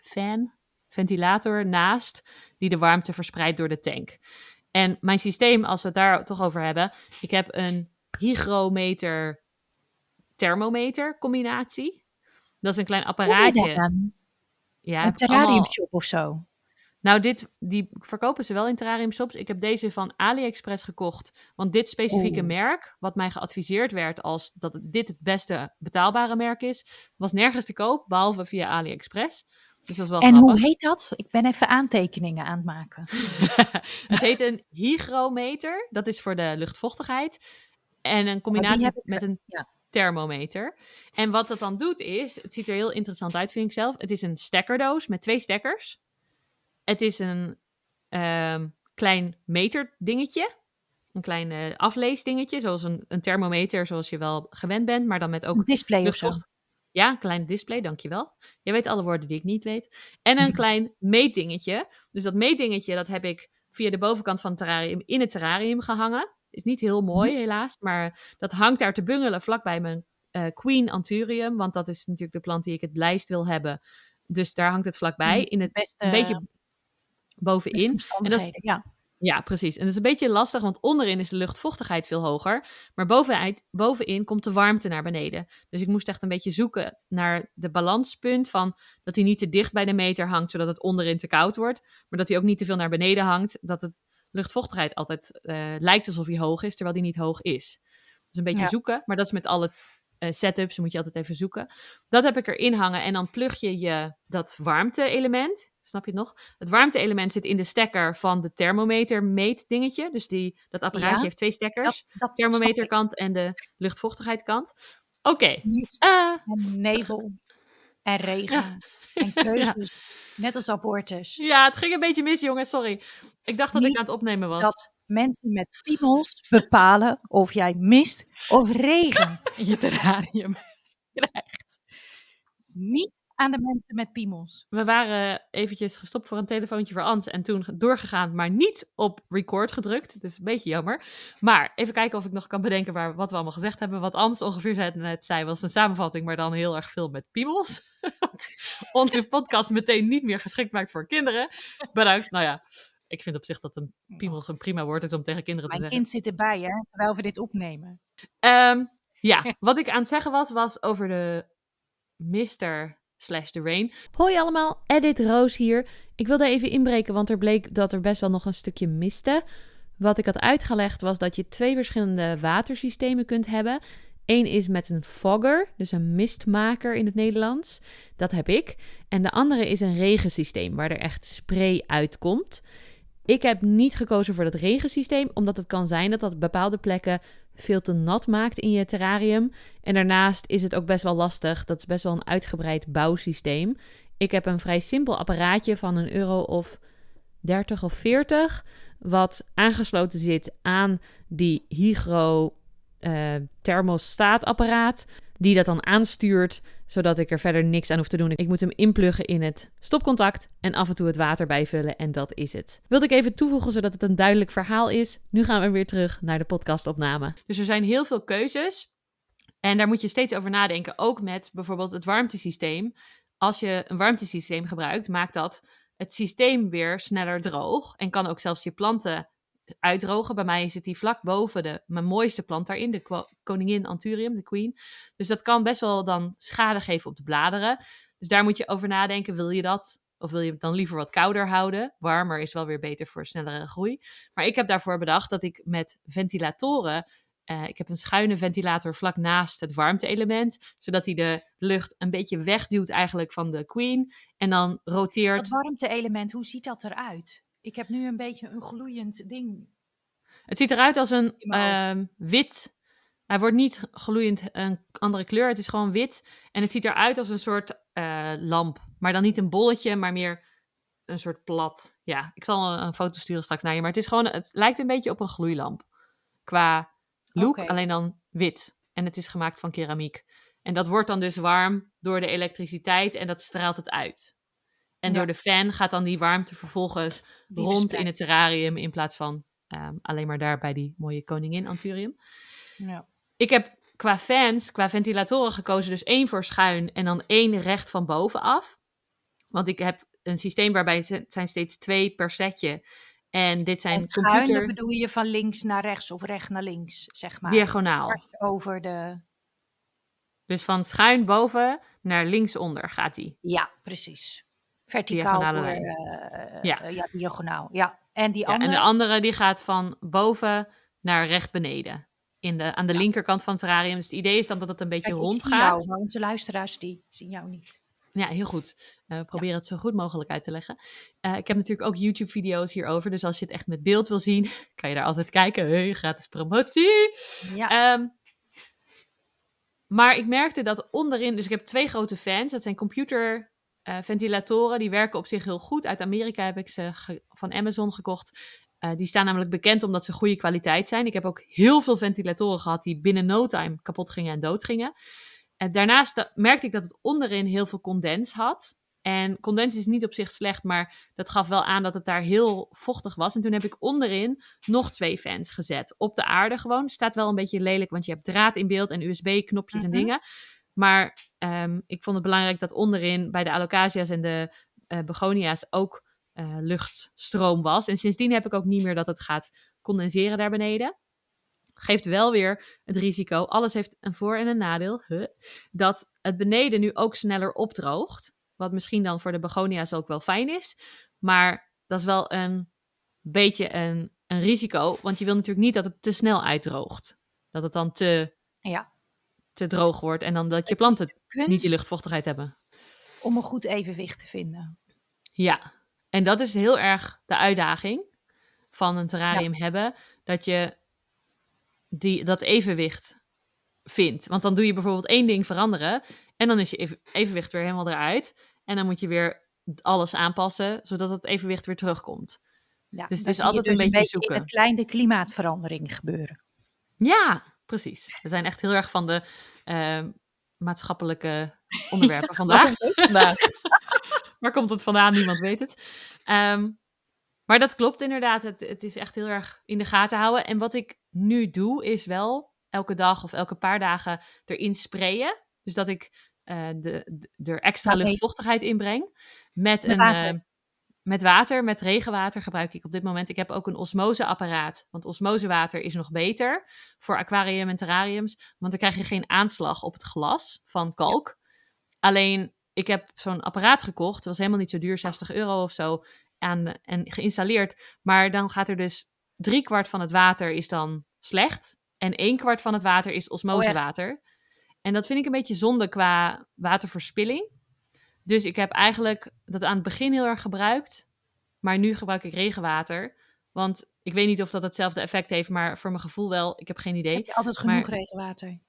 ventilator naast, die de warmte verspreidt door de tank. En mijn systeem, als we het daar toch over hebben, ik heb een hygrometer thermometer combinatie. Dat is een klein apparaatje. Ja, een terrariumshop of zo? Nou, die verkopen ze wel in terrariumshops. Ik heb deze van AliExpress gekocht. Want dit specifieke merk, wat mij geadviseerd werd als dat dit het beste betaalbare merk is, was nergens te koop, behalve via AliExpress. Dus dat is wel grappig. Hoe heet dat? Ik ben even aantekeningen aan het maken. Het heet een hygrometer. Dat is voor de luchtvochtigheid. En een combinatie met een thermometer. En wat dat dan doet is, het ziet er heel interessant uit, vind ik zelf. Het is een stekkerdoos met 2 stekkers. Het is een klein meterdingetje. Een klein afleesdingetje, zoals een thermometer, zoals je wel gewend bent, maar dan met ook... Een display of zo. Ja, een klein display, dankjewel. Je weet alle woorden die ik niet weet. En een klein meetdingetje. Dus dat meetdingetje, dat heb ik via de bovenkant van het terrarium in het terrarium gehangen. Is niet heel mooi, helaas, maar dat hangt daar te bungelen vlakbij mijn Queen Anthurium, want dat is natuurlijk de plant die ik het lijst wil hebben. Dus daar hangt het vlakbij, in het een beetje bovenin. En dat is, ja, precies. En dat is een beetje lastig, want onderin is de luchtvochtigheid veel hoger, maar bovenin komt de warmte naar beneden. Dus ik moest echt een beetje zoeken naar de balanspunt van dat hij niet te dicht bij de meter hangt, zodat het onderin te koud wordt, maar dat hij ook niet te veel naar beneden hangt, dat het luchtvochtigheid altijd lijkt alsof hij hoog is, terwijl die niet hoog is. Dus een beetje zoeken, maar dat is met alle setups, moet je altijd even zoeken. Dat heb ik erin hangen en dan plug je dat warmte-element. Snap je het nog? Het warmte-element zit in de stekker van de thermometer meetdingetje. Dus dat apparaatje heeft 2 stekkers. Dat thermometerkant en de luchtvochtigheidskant. Oké. En nevel en regen en keuzes. Net als abortus. Ja, het ging een beetje mis, jongens. Sorry. Ik dacht dat ik aan het opnemen was. Dat mensen met piemels bepalen of jij mist of regen in je terrarium krijgt. Niet aan de mensen met piemels. We waren eventjes gestopt voor een telefoontje voor Ans en toen doorgegaan, maar niet op record gedrukt. Dus een beetje jammer. Maar even kijken of ik nog kan bedenken wat we allemaal gezegd hebben. Wat Ans ongeveer net zei was een samenvatting, maar dan heel erg veel met piemels. Onze podcast meteen niet meer geschikt maakt voor kinderen. Bedankt. Nou ja, ik vind op zich dat een piemels een prima woord is om tegen kinderen te zeggen. Mijn kind zit erbij, hè, terwijl we dit opnemen. Ja, wat ik aan het zeggen was over de Mr/The Rain. Hoi allemaal, Edit Roos hier. Ik wilde even inbreken, want er bleek dat er best wel nog een stukje miste. Wat ik had uitgelegd was dat je 2 verschillende watersystemen kunt hebben. Eén is met een fogger, dus een mistmaker in het Nederlands. Dat heb ik. En de andere is een regensysteem, waar er echt spray uitkomt. Ik heb niet gekozen voor dat regensysteem, omdat het kan zijn dat bepaalde plekken veel te nat maakt in je terrarium. En daarnaast is het ook best wel lastig. Dat is best wel een uitgebreid bouwsysteem. Ik heb een vrij simpel apparaatje van €1 of 30 of 40... wat aangesloten zit aan die thermostaatapparaat, die dat dan aanstuurt, zodat ik er verder niks aan hoef te doen. Ik moet hem inpluggen in het stopcontact en af en toe het water bijvullen en dat is het. Wilde ik even toevoegen, zodat het een duidelijk verhaal is. Nu gaan we weer terug naar de podcastopname. Dus er zijn heel veel keuzes en daar moet je steeds over nadenken. Ook met bijvoorbeeld het warmtesysteem. Als je een warmtesysteem gebruikt, maakt dat het systeem weer sneller droog en kan ook zelfs je planten uitdrogen. Bij mij zit die vlak boven mijn mooiste plant daarin, de koningin Anthurium, de queen. Dus dat kan best wel dan schade geven op de bladeren. Dus daar moet je over nadenken, wil je dat? Of wil je het dan liever wat kouder houden? Warmer is wel weer beter voor snellere groei. Maar ik heb daarvoor bedacht dat ik met ventilatoren, ik heb een schuine ventilator vlak naast het warmte-element, zodat hij de lucht een beetje wegduwt eigenlijk van de queen. En dan roteert. Dat warmte-element, hoe ziet dat eruit? Ik heb nu een beetje een gloeiend ding. Het ziet eruit als een wit. Hij wordt niet gloeiend een andere kleur. Het is gewoon wit. En het ziet eruit als een soort lamp. Maar dan niet een bolletje, maar meer een soort plat. Ja, ik zal een foto sturen straks naar je. Maar het lijkt een beetje op een gloeilamp. Qua look, alleen dan wit. En het is gemaakt van keramiek. En dat wordt dan dus warm door de elektriciteit en dat straalt het uit. En door de fan gaat dan die warmte vervolgens rond in het terrarium in plaats van alleen maar daar bij die mooie koningin Anthurium. Ja. Ik heb qua ventilatoren gekozen, dus 1 voor schuin en dan 1 recht van bovenaf. Want ik heb een systeem waarbij het zijn steeds 2 per setje. En dit zijn schuin, dan bedoel je van links naar rechts of recht naar links, zeg maar. Diagonaal. Over de... Dus van schuin boven naar linksonder gaat die. Ja, precies. Verticaal diagonale lijn. Ja, diagonaal. Ja. En die andere? En de andere die gaat van boven naar recht beneden. Aan de linkerkant van het terrarium. Dus het idee is dan dat het een beetje rond gaat. Jou, maar onze luisteraars die zien jou niet. Ja, heel goed. Probeer het zo goed mogelijk uit te leggen. Ik heb natuurlijk ook YouTube-video's hierover. Dus als je het echt met beeld wil zien, kan je daar altijd kijken. Hey, gratis promotie. Ja. Maar ik merkte dat onderin... Dus ik heb 2 grote fans. Dat zijn computerventilatoren. Die werken op zich heel goed. Uit Amerika heb ik ze van Amazon gekocht. Die staan namelijk bekend omdat ze goede kwaliteit zijn. Ik heb ook heel veel ventilatoren gehad die binnen no time kapot gingen en dood gingen. En daarnaast merkte ik dat het onderin heel veel condens had. En condens is niet op zich slecht, maar dat gaf wel aan dat het daar heel vochtig was. En toen heb ik onderin nog 2 fans gezet. Op de aarde gewoon. Staat wel een beetje lelijk, want je hebt draad in beeld en USB-knopjes en dingen. Maar ik vond het belangrijk dat onderin bij de alocasia's en de begonia's ook luchtstroom was. En sindsdien heb ik ook niet meer dat het gaat condenseren daar beneden. Geeft wel weer het risico, alles heeft een voor- en een nadeel, dat het beneden nu ook sneller opdroogt. Wat misschien dan voor de begonia's ook wel fijn is. Maar dat is wel een beetje een risico, want je wil natuurlijk niet dat het te snel uitdroogt. Dat het dan te droog wordt en dan dat je planten niet die luchtvochtigheid hebben. Om een goed evenwicht te vinden. Ja, en dat is heel erg de uitdaging van een terrarium hebben, dat je dat evenwicht vindt. Want dan doe je bijvoorbeeld 1 ding veranderen en dan is je evenwicht weer helemaal eruit. En dan moet je weer alles aanpassen, zodat het evenwicht weer terugkomt. Ja, dus het is altijd dus een beetje zoeken. In het kleine klimaatverandering gebeuren. Ja, precies. We zijn echt heel erg van de maatschappelijke onderwerpen vandaag. Waar komt het vandaan? Niemand weet het. Maar dat klopt inderdaad. Het is echt heel erg in de gaten houden. En wat ik nu doe, is wel elke dag of elke paar dagen erin sprayen. Dus dat ik er extra luchtvochtigheid in breng. Met water, met regenwater gebruik ik op dit moment. Ik heb ook een osmoseapparaat. Want osmosewater is nog beter voor aquarium en terrariums. Want dan krijg je geen aanslag op het glas van kalk. Alleen, ik heb zo'n apparaat gekocht. Dat was helemaal niet zo duur, €60 of zo. En geïnstalleerd. Maar dan gaat er dus 3/4 van het water is dan slecht. En 1/4 van het water is osmosewater. En dat vind ik een beetje zonde qua waterverspilling. Dus ik heb eigenlijk dat aan het begin heel erg gebruikt. Maar nu gebruik ik regenwater. Want ik weet niet of dat hetzelfde effect heeft. Maar voor mijn gevoel wel. Ik heb geen idee. Heb je altijd genoeg regenwater?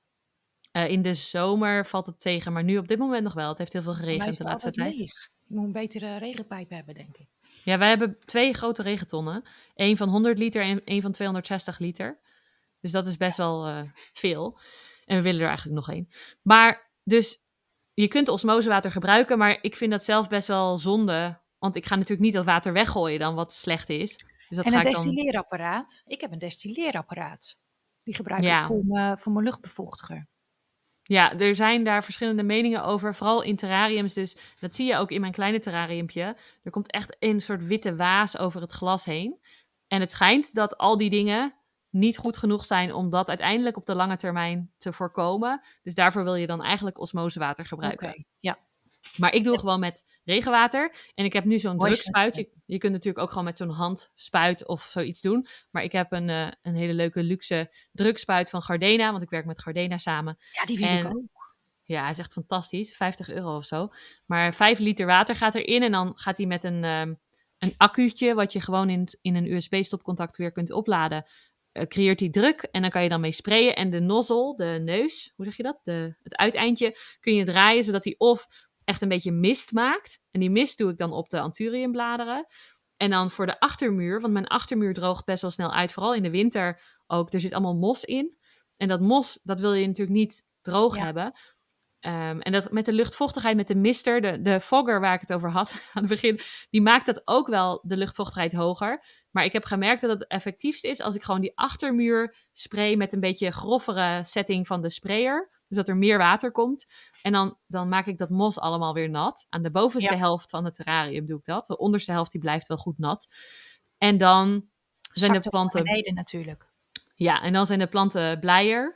In de zomer valt het tegen. Maar nu op dit moment nog wel. Het heeft heel veel geregend de laatste tijd. Leeg. Je moet een betere regenpijp hebben, denk ik. Ja, wij hebben 2 grote regentonnen. 1 van 100 liter en 1 van 260 liter. Dus dat is best wel veel. En we willen er eigenlijk nog 1. Maar dus je kunt osmosewater gebruiken, maar ik vind dat zelf best wel zonde. Want ik ga natuurlijk niet dat water weggooien dan wat slecht is. Dus dat en een destilleerapparaat? Ik heb een destilleerapparaat. Die gebruik ik voor mijn luchtbevochtiger. Ja, er zijn daar verschillende meningen over, vooral in terrariums. Dus dat zie je ook in mijn kleine terrariumpje. Er komt echt een soort witte waas over het glas heen. En het schijnt dat al die dingen niet goed genoeg zijn om dat uiteindelijk op de lange termijn te voorkomen. Dus daarvoor wil je dan eigenlijk osmosewater gebruiken. Okay, ja. Maar ik doe gewoon met regenwater. En ik heb nu zo'n drukspuit. Je kunt natuurlijk ook gewoon met zo'n handspuit of zoiets doen. Maar ik heb een hele leuke luxe drukspuit van Gardena. Want ik werk met Gardena samen. Ja, die wil ik ook. Ja, hij is echt fantastisch. €50 of zo. Maar 5 liter water gaat erin. En dan gaat hij met een accu'tje, wat je gewoon in een USB-stopcontact weer kunt opladen. Creëert hij druk en dan kan je dan mee sprayen. En de nozzle, de neus, hoe zeg je dat? Het uiteindje kun je draaien, zodat hij of echt een beetje mist maakt. En die mist doe ik dan op de anthuriumbladeren. En dan voor de achtermuur, want mijn achtermuur droogt best wel snel uit. Vooral in de winter ook. Er zit allemaal mos in. En dat mos, dat wil je natuurlijk niet droog hebben. En dat met de luchtvochtigheid, met de mister, de fogger waar ik het over had aan het begin, die maakt dat ook wel de luchtvochtigheid hoger. Maar ik heb gemerkt dat het effectiefst is als ik gewoon die achtermuur spray met een beetje groffere setting van de sprayer. Dus dat er meer water komt. En dan maak ik dat mos allemaal weer nat. Aan de bovenste helft van het terrarium doe ik dat. De onderste helft die blijft wel goed nat. En dan zijn Zakt de ook naar planten... beneden natuurlijk. Ja, en dan zijn de planten blijer.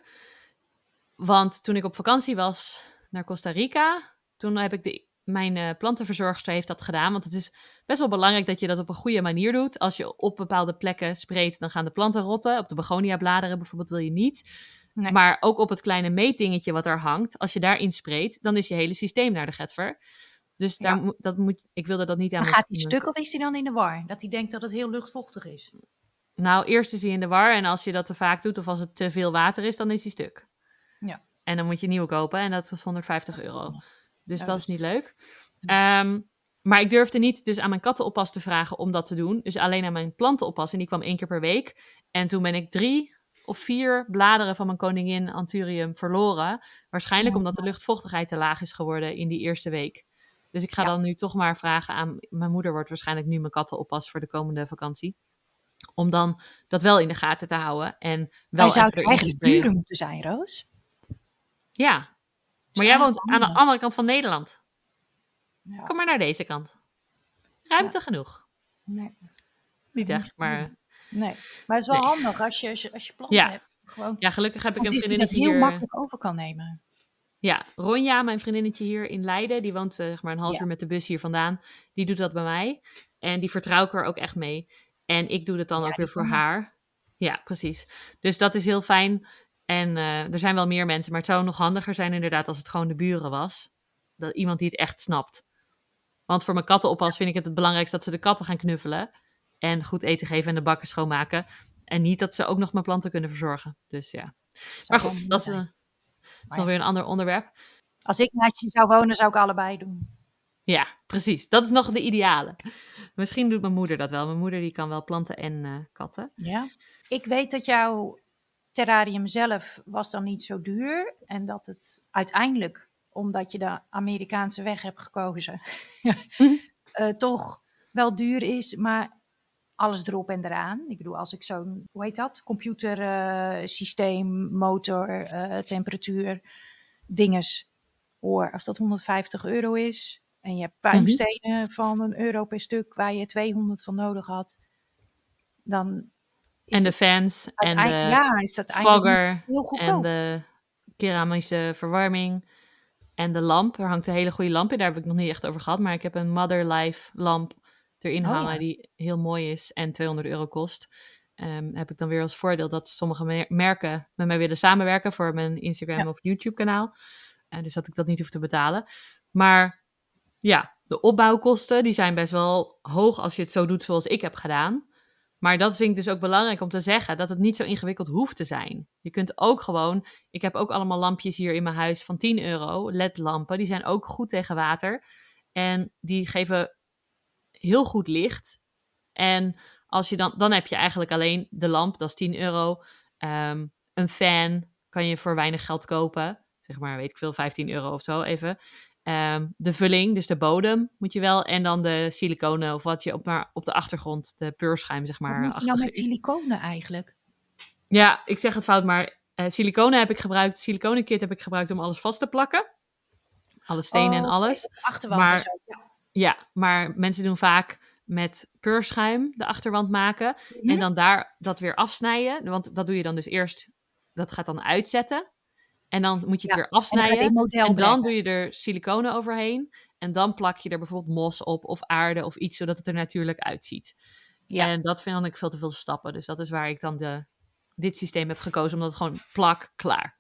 Want toen ik op vakantie was naar Costa Rica, toen heb ik mijn plantenverzorgster heeft dat gedaan. Want het is best wel belangrijk dat je dat op een goede manier doet. Als je op bepaalde plekken spreekt, dan gaan de planten rotten. Op de begonia-bladeren bijvoorbeeld wil je niet. Nee. Maar ook op het kleine meetdingetje wat er hangt, als je daarin spreekt, dan is je hele systeem naar de getver. Dus ik wilde dat niet aan. Maar gaat hij stuk of is hij dan in de war? Dat hij denkt dat het heel luchtvochtig is? Nou, eerst is hij in de war en als je dat te vaak doet of als het te veel water is, dan is hij stuk. Ja. En dan moet je een nieuwe kopen en dat was €150. Dus dat is niet leuk. Nee. Maar ik durfde niet dus aan mijn kattenoppas te vragen om dat te doen. Dus alleen aan mijn plantenoppas. En die kwam 1 keer per week. En toen ben ik 3 of 4 bladeren van mijn koningin Anthurium verloren. Waarschijnlijk omdat de luchtvochtigheid te laag is geworden in die eerste week. Dus ik ga dan nu toch maar vragen aan... Mijn moeder wordt waarschijnlijk nu mijn kattenoppas voor de komende vakantie. Om dan dat wel in de gaten te houden. En wel Hij zou eigenlijk duurder moeten zijn, Roos. Ja. Maar jij woont aan de andere kant van Nederland. Ja. Kom maar naar deze kant. Ruimte genoeg. Nee. Niet echt, maar... Nee, maar het is wel handig als je planten hebt. Gewoon... Ja, gelukkig heb ik een vriendinnetje hier... heel makkelijk over kan nemen. Ja, Ronja, mijn vriendinnetje hier in Leiden, die woont zeg maar een half uur met de bus hier vandaan. Die doet dat bij mij. En die vertrouw ik er ook echt mee. En ik doe het dan ook weer voor haar. Ja, precies. Dus dat is heel fijn. En er zijn wel meer mensen, maar het zou nog handiger zijn inderdaad als het gewoon de buren was. Dat iemand die het echt snapt. Want voor mijn kattenoppas vind ik het belangrijkste dat ze de katten gaan knuffelen. En goed eten geven en de bakken schoonmaken. En niet dat ze ook nog mijn planten kunnen verzorgen. Dus ja. Maar goed, dat is nog weer een ander onderwerp. Als ik naast je zou wonen, zou ik allebei doen. Ja, precies. Dat is nog de ideale. Misschien doet mijn moeder dat wel. Mijn moeder die kan wel planten en katten. Ja. Ik weet dat jouw terrarium zelf was dan niet zo duur. En dat het uiteindelijk, omdat je de Amerikaanse weg hebt gekozen, toch wel duur is. Maar alles erop en eraan. Ik bedoel, als ik zo'n, hoe heet dat? Computersysteem, motor, temperatuur, dinges hoor. Als dat €150 is en je hebt puimstenen van €1 per stuk waar je 200 van nodig had, dan is en de fans en de is dat fogger heel goedkoop. En de keramische verwarming en de lamp. Er hangt een hele goede lamp in. Daar heb ik nog niet echt over gehad. Maar ik heb een Mother Life lamp erin hangen die heel mooi is en €200 kost. Heb ik dan weer als voordeel dat sommige merken met mij willen samenwerken voor mijn Instagram of YouTube kanaal. Dus dat ik dat niet hoef te betalen. Maar ja, de opbouwkosten die zijn best wel hoog als je het zo doet zoals ik heb gedaan. Maar dat vind ik dus ook belangrijk om te zeggen, dat het niet zo ingewikkeld hoeft te zijn. Je kunt ook gewoon, ik heb ook allemaal lampjes hier in mijn huis van €10, LED-lampen. Die zijn ook goed tegen water. En die geven heel goed licht. En als je dan heb je eigenlijk alleen de lamp, dat is €10. Een fan kan je voor weinig geld kopen. Zeg maar, weet ik veel, €15 of zo even. De vulling, dus de bodem moet je wel. En dan de siliconen of wat je op de achtergrond, de peurschuim zeg maar. Wat moet je nou met siliconen eigenlijk? Ja, ik zeg het fout, maar siliconen heb ik gebruikt. Siliconenkit heb ik gebruikt om alles vast te plakken. Alle stenen en alles. Achterwand maar, en zo. Ja, maar mensen doen vaak met peurschuim de achterwand maken. En dan daar dat weer afsnijden. Want dat doe je dan dus eerst. Dat gaat dan uitzetten. En dan moet je het weer afsnijden. En dan doe je er siliconen overheen. En dan plak je er bijvoorbeeld mos op of aarde of iets, zodat het er natuurlijk uitziet. Ja. En dat vind ik veel te veel stappen. Dus dat is waar ik dan dit systeem heb gekozen. Omdat het gewoon plak, klaar.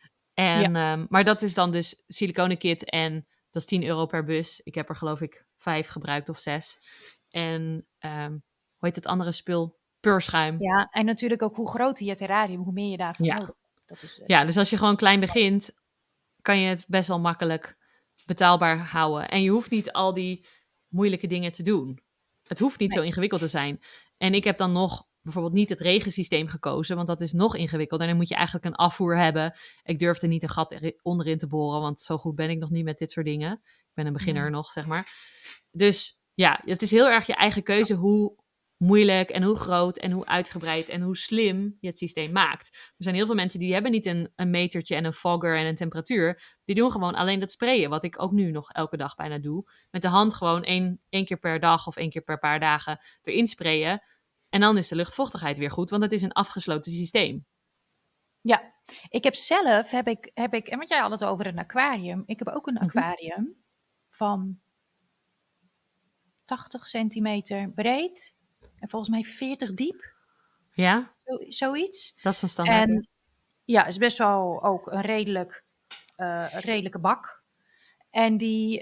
En, maar dat is dan dus siliconenkit en dat is €10 per bus. Ik heb er geloof ik 5 gebruikt of 6. En hoe heet het andere spul? Peurschuim. Ja, en natuurlijk ook hoe groter je terrarium, hoe meer je daarvan nodig hebt. Dat is, ja, dus als je gewoon klein begint, kan je het best wel makkelijk betaalbaar houden. En je hoeft niet al die moeilijke dingen te doen. Het hoeft niet zo ingewikkeld te zijn. En ik heb dan nog bijvoorbeeld niet het regensysteem gekozen, want dat is nog ingewikkelder. En dan moet je eigenlijk een afvoer hebben. Ik durfde niet een gat onderin te boren, want zo goed ben ik nog niet met dit soort dingen. Ik ben een beginner nog, zeg maar. Dus ja, het is heel erg je eigen keuze hoe moeilijk en hoe groot en hoe uitgebreid en hoe slim je het systeem maakt. Er zijn heel veel mensen die hebben niet een metertje en een fogger en een temperatuur. Die doen gewoon alleen dat sprayen, wat ik ook nu nog elke dag bijna doe. Met de hand gewoon één keer per dag of 1 keer per paar dagen erin sprayen. En dan is de luchtvochtigheid weer goed, want het is een afgesloten systeem. Ja, ik heb zelf, en want jij had het over een aquarium. Ik heb ook een aquarium van 80 centimeter breed en volgens mij 40 diep. Ja? Zoiets. Dat is van standaard. En ja, is best wel ook een redelijke bak. En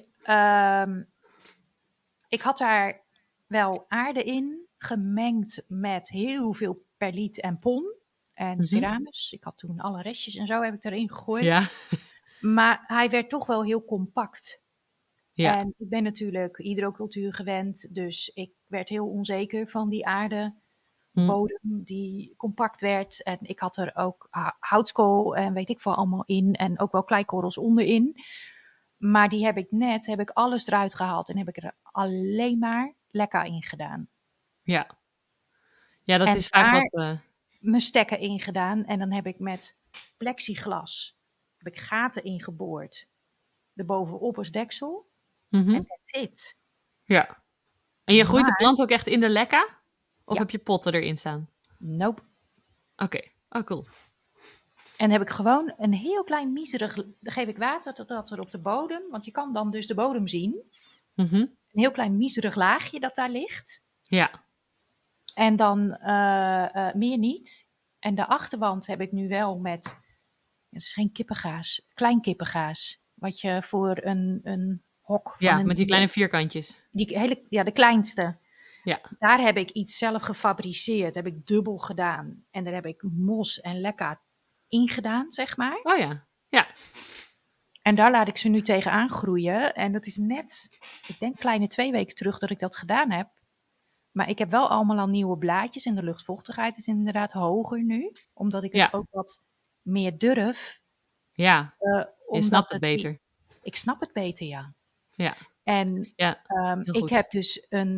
ik had daar wel aarde in, gemengd met heel veel perliet en pon en ceramus. Ik had toen alle restjes en zo heb ik erin gegooid. Ja. Maar hij werd toch wel heel compact. Ja. En ik ben natuurlijk hydrocultuur gewend, dus ik werd heel onzeker van die aardebodem die compact werd. En ik had er ook houtskool en weet ik veel allemaal in en ook wel kleikorrels onderin. Maar die heb ik alles eruit gehaald en heb ik er alleen maar lekker in gedaan. Ja. Ja, dat is vaak wat... mijn stekken in gedaan en dan heb ik met plexiglas gaten ingeboord. Erbovenop als deksel. En that's it. Ja. En je groeit de plant ook echt in de lekka? Of heb je potten erin staan? Nope. Oké. Oh, cool. En dan heb ik gewoon een heel klein miserig... Dan geef ik water tot er op de bodem... Want je kan dan dus de bodem zien. Een heel klein miserig laagje dat daar ligt. Ja. En dan meer niet. En de achterwand heb ik nu wel met... Het is geen kippengaas. Klein kippengaas. Wat je voor een hok van ja, met die kleine vierkantjes. De kleinste. Ja. Daar heb ik iets zelf gefabriceerd. Heb ik dubbel gedaan. En daar heb ik mos en lekka ingedaan, zeg maar. Oh ja, ja. En daar laat ik ze nu tegenaan groeien. En dat is net, ik denk kleine 2 weken terug dat ik dat gedaan heb. Maar ik heb wel allemaal al nieuwe blaadjes. En de luchtvochtigheid is inderdaad hoger nu. Omdat ik het ook wat meer durf. Ja, je snapt het beter. Ik snap het beter, ja. Ja. En ik heb dus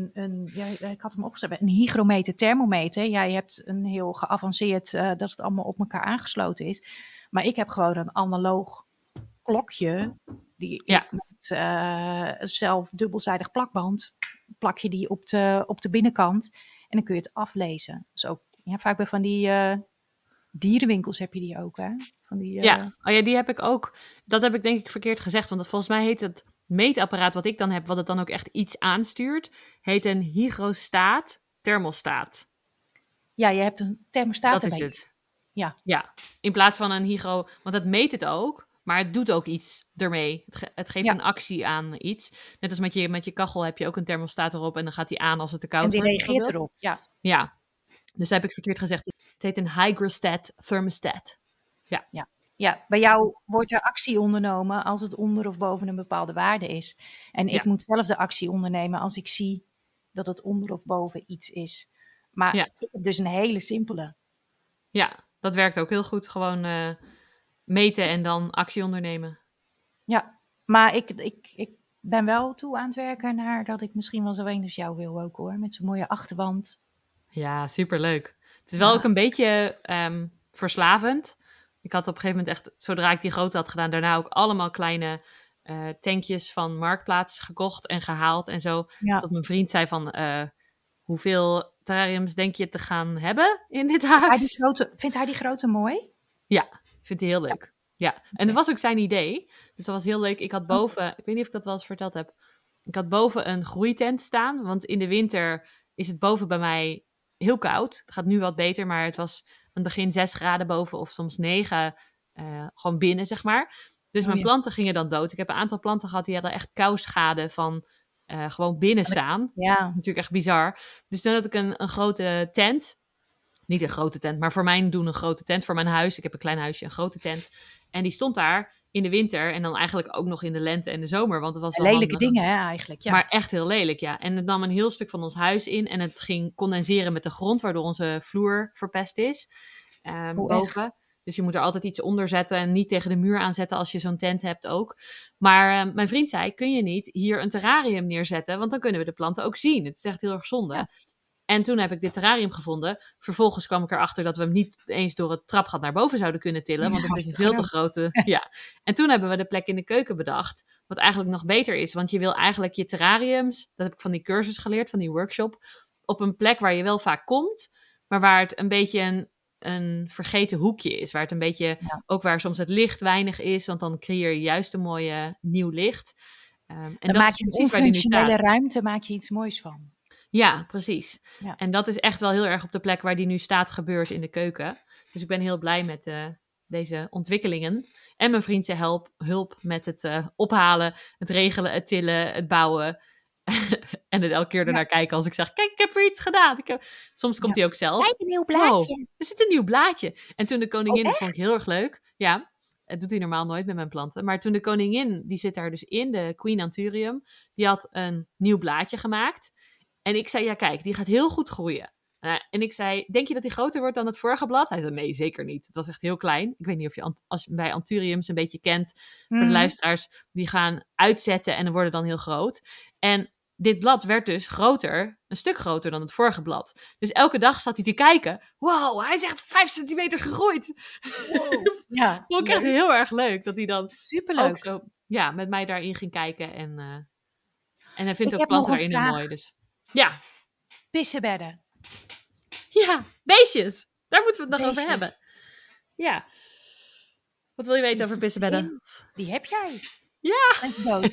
ik had hem opgezet, een hygrometer thermometer. Jij hebt een heel geavanceerd, dat het allemaal op elkaar aangesloten is. Maar ik heb gewoon een analoog klokje, die ik met zelf dubbelzijdig plakband, plak je die op de binnenkant. En dan kun je het aflezen. Dus ook vaak bij van die dierenwinkels heb je die ook, hè? Van die, die heb ik ook. Dat heb ik denk ik verkeerd gezegd, want volgens mij heet het meetapparaat wat ik dan heb, wat het dan ook echt iets aanstuurt, heet een hygrostaat thermostaat. Ja, je hebt een thermostaat erbij. Dat is het. Ja, in plaats van een hygro, want het meet het ook, maar het doet ook iets ermee. Het geeft een actie aan iets. Net als met je kachel heb je ook een thermostaat erop en dan gaat die aan als het te koud wordt. En die reageert erop, ja. Ja, dus dat heb ik verkeerd gezegd. Het heet een hygrostat thermostat. Ja, bij jou wordt er actie ondernomen als het onder of boven een bepaalde waarde is. En ik moet zelf de actie ondernemen als ik zie dat het onder of boven iets is. Maar ik heb dus een hele simpele. Ja, dat werkt ook heel goed. Gewoon meten en dan actie ondernemen. Ja, maar ik ben wel toe aan het werken naar dat ik misschien wel zo een als jou wil ook hoor. Met zo'n mooie achterwand. Ja, superleuk. Het is wel ook een beetje verslavend. Ik had op een gegeven moment echt, zodra ik die grote had gedaan, daarna ook allemaal kleine tankjes van Marktplaats gekocht en gehaald en zo. Tot mijn vriend zei van, hoeveel terrariums denk je te gaan hebben in dit huis? Vindt hij die grote mooi? Ja, vindt hij heel leuk. Ja, en dat was ook zijn idee. Dus dat was heel leuk. Ik had boven, ik weet niet of ik dat wel eens verteld heb, ik had boven een groeitent staan, want in de winter is het boven bij mij heel koud. Het gaat nu wat beter, maar het was aan het begin 6 graden boven of soms 9 gewoon binnen, zeg maar. Dus mijn planten gingen dan dood. Ik heb een aantal planten gehad die hadden echt kouschade van gewoon binnen staan. Ja. Natuurlijk echt bizar. Dus toen had ik een grote tent. Niet een grote tent, maar voor mij doen een grote tent voor mijn huis. Ik heb een klein huisje, een grote tent. En die stond daar in de winter en dan eigenlijk ook nog in de lente en de zomer. Want het was wel lelijke handig. Dingen, hè, eigenlijk. Ja. Maar echt heel lelijk, ja. En het nam een heel stuk van ons huis in. En het ging condenseren met de grond, waardoor onze vloer verpest is. Boven. Echt? Dus je moet er altijd iets onder zetten en niet tegen de muur aanzetten als je zo'n tent hebt ook. Maar mijn vriend zei, kun je niet hier een terrarium neerzetten? Want dan kunnen we de planten ook zien. Het is echt heel erg zonde. Ja. En toen heb ik dit terrarium gevonden. Vervolgens kwam ik erachter dat we hem niet eens door het trapgat naar boven zouden kunnen tillen. Want het is een veel te grote... Ja. En toen hebben we de plek in de keuken bedacht. Wat eigenlijk nog beter is. Want je wil eigenlijk je terrariums... Dat heb ik van die cursus geleerd, van die workshop. op een plek waar je wel vaak komt, maar waar het een beetje een vergeten hoekje is. Waar het een beetje, ook waar soms het licht weinig is, want dan creëer je juist een mooie nieuw licht. En dan maak je een onfunctionele ruimte, maak je iets moois van. Ja, precies. Ja. En dat is echt wel heel erg op de plek waar die nu staat gebeurd in de keuken. Dus ik ben heel blij met deze ontwikkelingen. En mijn vriend zijn hulp met het ophalen, het regelen, het tillen, het bouwen. En het elke keer ernaar kijken als ik zeg, kijk, ik heb weer iets gedaan. Soms komt hij ook zelf. Kijk, een nieuw blaadje. Wow, er zit een nieuw blaadje. En toen de koningin, dat vond ik heel erg leuk. Ja, dat doet hij normaal nooit met mijn planten. Maar toen de koningin, die zit daar dus in, de Queen Anthurium, die had een nieuw blaadje gemaakt. En ik zei, ja kijk, die gaat heel goed groeien. En ik zei, denk je dat die groter wordt dan het vorige blad? Hij zei, nee, zeker niet. Het was echt heel klein. Ik weet niet of je als je bij Anthuriums een beetje kent. Voor de luisteraars, die gaan uitzetten en worden dan heel groot. En dit blad werd dus groter, een stuk groter dan het vorige blad. Dus elke dag zat hij te kijken. Wow, hij is echt 5 centimeter gegroeid. Wow. Ja, vond ik echt heel erg leuk. Dat hij dan ook zo met mij daarin ging kijken. En hij vindt ook planten daarin heel mooi. Dus. Ja. Pissenbedden. Ja, beestjes. Daar moeten we het nog over hebben. Ja. Wat wil je weten over pissenbedden? Die heb jij. Ja. Hij is dood.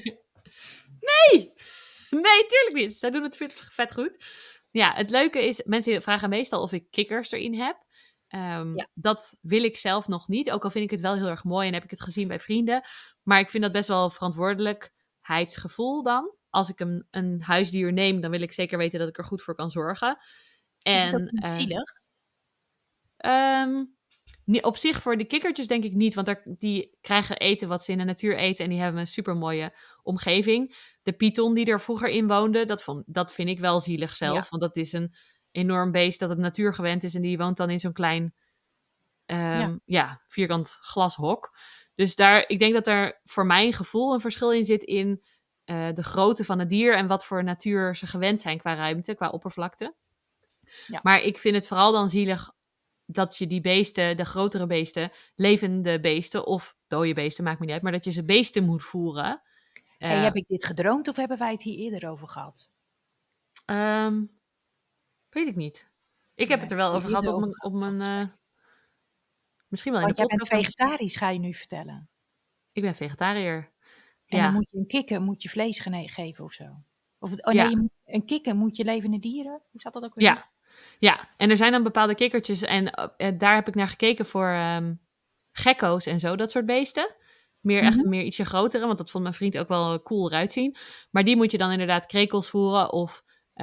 Nee, tuurlijk niet. Zij doen het vet goed. Ja, het leuke is, mensen vragen meestal of ik kikkers erin heb. Dat wil ik zelf nog niet. Ook al vind ik het wel heel erg mooi en heb ik het gezien bij vrienden. Maar ik vind dat best wel verantwoordelijkheidsgevoel dan. Als ik een huisdier neem, dan wil ik zeker weten dat ik er goed voor kan zorgen. Is dat niet zielig? Op zich voor de kikkertjes denk ik niet, want die krijgen eten wat ze in de natuur eten en die hebben een super mooie omgeving. De python die er vroeger in woonde, dat vind ik wel zielig zelf, want dat is een enorm beest dat het natuurgewend is en die woont dan in zo'n klein vierkant glashok. Dus ik denk dat er voor mijn gevoel een verschil in zit in de grootte van het dier en wat voor natuur ze gewend zijn qua ruimte, qua oppervlakte. Ja. Maar ik vind het vooral dan zielig dat je die beesten, de grotere beesten, levende beesten of dode beesten, maakt me niet uit, maar dat je ze beesten moet voeren. Heb ik dit gedroomd of hebben wij het hier eerder over gehad? Weet ik niet. Ik heb het er wel over gehad op mijn misschien wel in de podcast. Want jij bent vegetarisch, ga je nu vertellen. Ik ben vegetariër. En dan moet je een kikker vlees geven of zo. Een kikker moet je levende dieren? Hoe staat dat ook weer? Ja, en er zijn dan bepaalde kikkertjes en daar heb ik naar gekeken voor gekko's en zo, dat soort beesten. Echt meer ietsje grotere, want dat vond mijn vriend ook wel cool eruit zien. Maar die moet je dan inderdaad krekels voeren of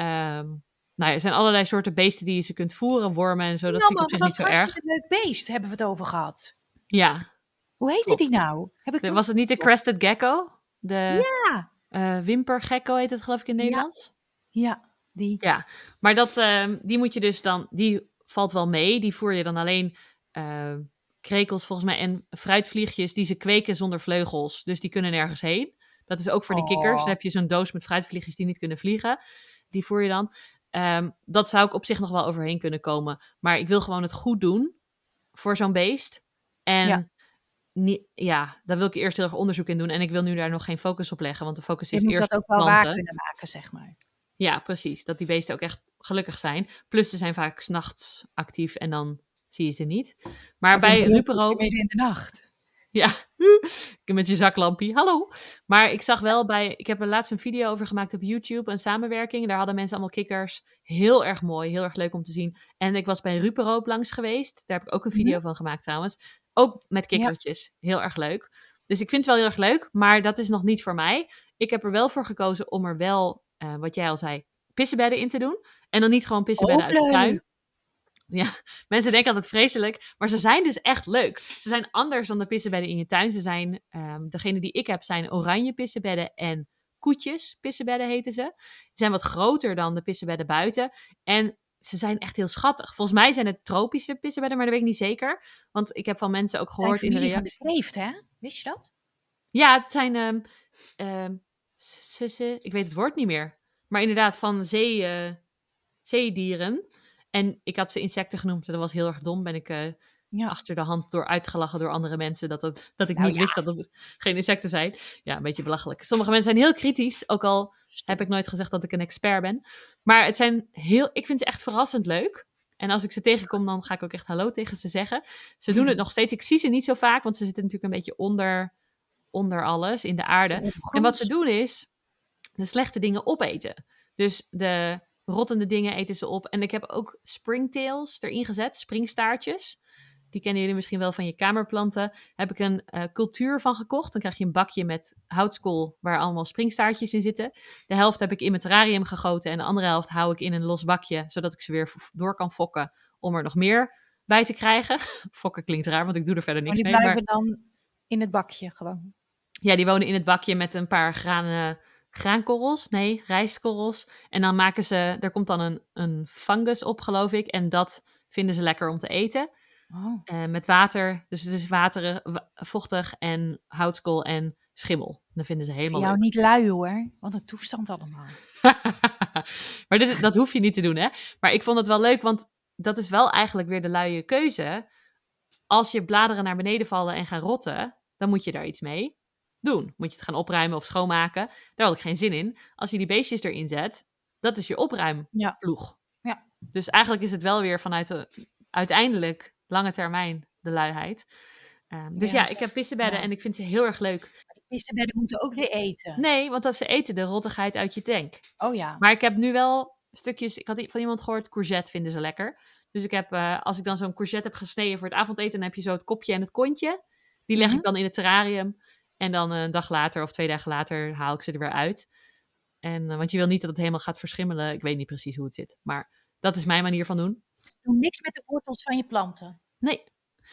er zijn allerlei soorten beesten die je ze kunt voeren, wormen en zo. Dat vind ik op zich niet zo erg. Dat was een leuk beest, hebben we het over gehad. Ja. Hoe heette die nou? Was het niet de crested gecko? Wimpergekko heet het geloof ik in Nederlands. Ja, die. Ja, maar die moet je dus dan, die valt wel mee. Die voer je dan alleen krekels volgens mij en fruitvliegjes die ze kweken zonder vleugels. Dus die kunnen nergens heen. Dat is ook voor de kikkers. Dan heb je zo'n doos met fruitvliegjes die niet kunnen vliegen. Die voer je dan. Dat zou ik op zich nog wel overheen kunnen komen. Maar ik wil gewoon het goed doen voor zo'n beest. En daar wil ik eerst heel erg onderzoek in doen. En ik wil nu daar nog geen focus op leggen. Want de focus is eerst je moet dat ook wel waar kunnen maken, zeg maar. Ja, precies. Dat die beesten ook echt gelukkig zijn. Plus ze zijn vaak 's nachts actief en dan zie je ze niet. Maar bij Ruperoop... Midden in de nacht. Ja, met je zaklampie. Hallo. Maar ik zag wel ik heb er laatst een video over gemaakt op YouTube, een samenwerking. Daar hadden mensen allemaal kikkers. Heel erg mooi, heel erg leuk om te zien. En ik was bij Ruperoop langs geweest. Daar heb ik ook een video van gemaakt trouwens. Ook met kikkertjes. Ja. Heel erg leuk. Dus ik vind het wel heel erg leuk, maar dat is nog niet voor mij. Ik heb er wel voor gekozen om er wel, wat jij al zei, pissenbedden in te doen. En dan niet gewoon pissenbedden uit de tuin. Ja, mensen denken altijd vreselijk, maar ze zijn dus echt leuk. Ze zijn anders dan de pissenbedden in je tuin. Ze zijn, degene die ik heb, zijn oranje pissenbedden en koetjes pissenbedden heten ze. Ze zijn wat groter dan de pissenbedden buiten. En ze zijn echt heel schattig. Volgens mij zijn het tropische pissenbedden, maar dat weet ik niet zeker. Want ik heb van mensen ook gehoord in de reactie. Van de kreeft, hè? Wist je dat? Ja, het zijn, ik weet het woord niet meer. Maar inderdaad, van zeedieren. En ik had ze insecten genoemd. Dat was heel erg dom. Ben ik achter de hand door uitgelachen door andere mensen. Dat ik niet wist dat het geen insecten zijn. Ja, een beetje belachelijk. Sommige mensen zijn heel kritisch. Ook al heb ik nooit gezegd dat ik een expert ben. Maar ik vind ze echt verrassend leuk. En als ik ze tegenkom, dan ga ik ook echt hallo tegen ze zeggen. Ze doen het nog steeds. Ik zie ze niet zo vaak, want ze zitten natuurlijk een beetje onder alles, in de aarde. En wat ze doen is de slechte dingen opeten. Dus de rottende dingen eten ze op. En ik heb ook springtails erin gezet, springstaartjes. Die kennen jullie misschien wel van je kamerplanten. Daar heb ik een cultuur van gekocht. Dan krijg je een bakje met houtskool waar allemaal springstaartjes in zitten. De helft heb ik in mijn terrarium gegoten en de andere helft hou ik in een los bakje, zodat ik ze weer door kan fokken om er nog meer bij te krijgen. Fokken klinkt raar, want ik doe er verder niks mee. Maar die blijven dan in het bakje gewoon? Ja, die wonen in het bakje met een paar graankorrels. Nee, rijstkorrels. En dan er komt dan een fungus op, geloof ik. En dat vinden ze lekker om te eten. Oh. Met water. Dus het is vochtig en houtskool en schimmel. Dat vinden ze helemaal leuk. Jou niet lui hoor. Wat een toestand allemaal. Maar dat hoef je niet te doen, hè. Maar ik vond het wel leuk, want dat is wel eigenlijk weer de luie keuze. Als je bladeren naar beneden vallen en gaan rotten, dan moet je daar iets mee doen. Moet je het gaan opruimen of schoonmaken. Daar had ik geen zin in. Als je die beestjes erin zet, dat is je opruimploeg. Ja. Dus eigenlijk is het wel weer vanuit uiteindelijk lange termijn de luiheid. Dus ik heb pissebedden en ik vind ze heel erg leuk. Maar die pissebedden moeten ook weer eten. Nee, want als ze eten de rottigheid uit je tank. Oh ja. Maar ik heb nu wel stukjes, ik had van iemand gehoord, courgette vinden ze lekker. Dus ik heb, als ik dan zo'n courgette heb gesneden voor het avondeten, dan heb je zo het kopje en het kontje. Die leg ik dan in het terrarium. En dan een dag later of 2 dagen later haal ik ze er weer uit. Want je wil niet dat het helemaal gaat verschimmelen. Ik weet niet precies hoe het zit. Maar dat is mijn manier van doen. Doe niks met de wortels van je planten? Nee.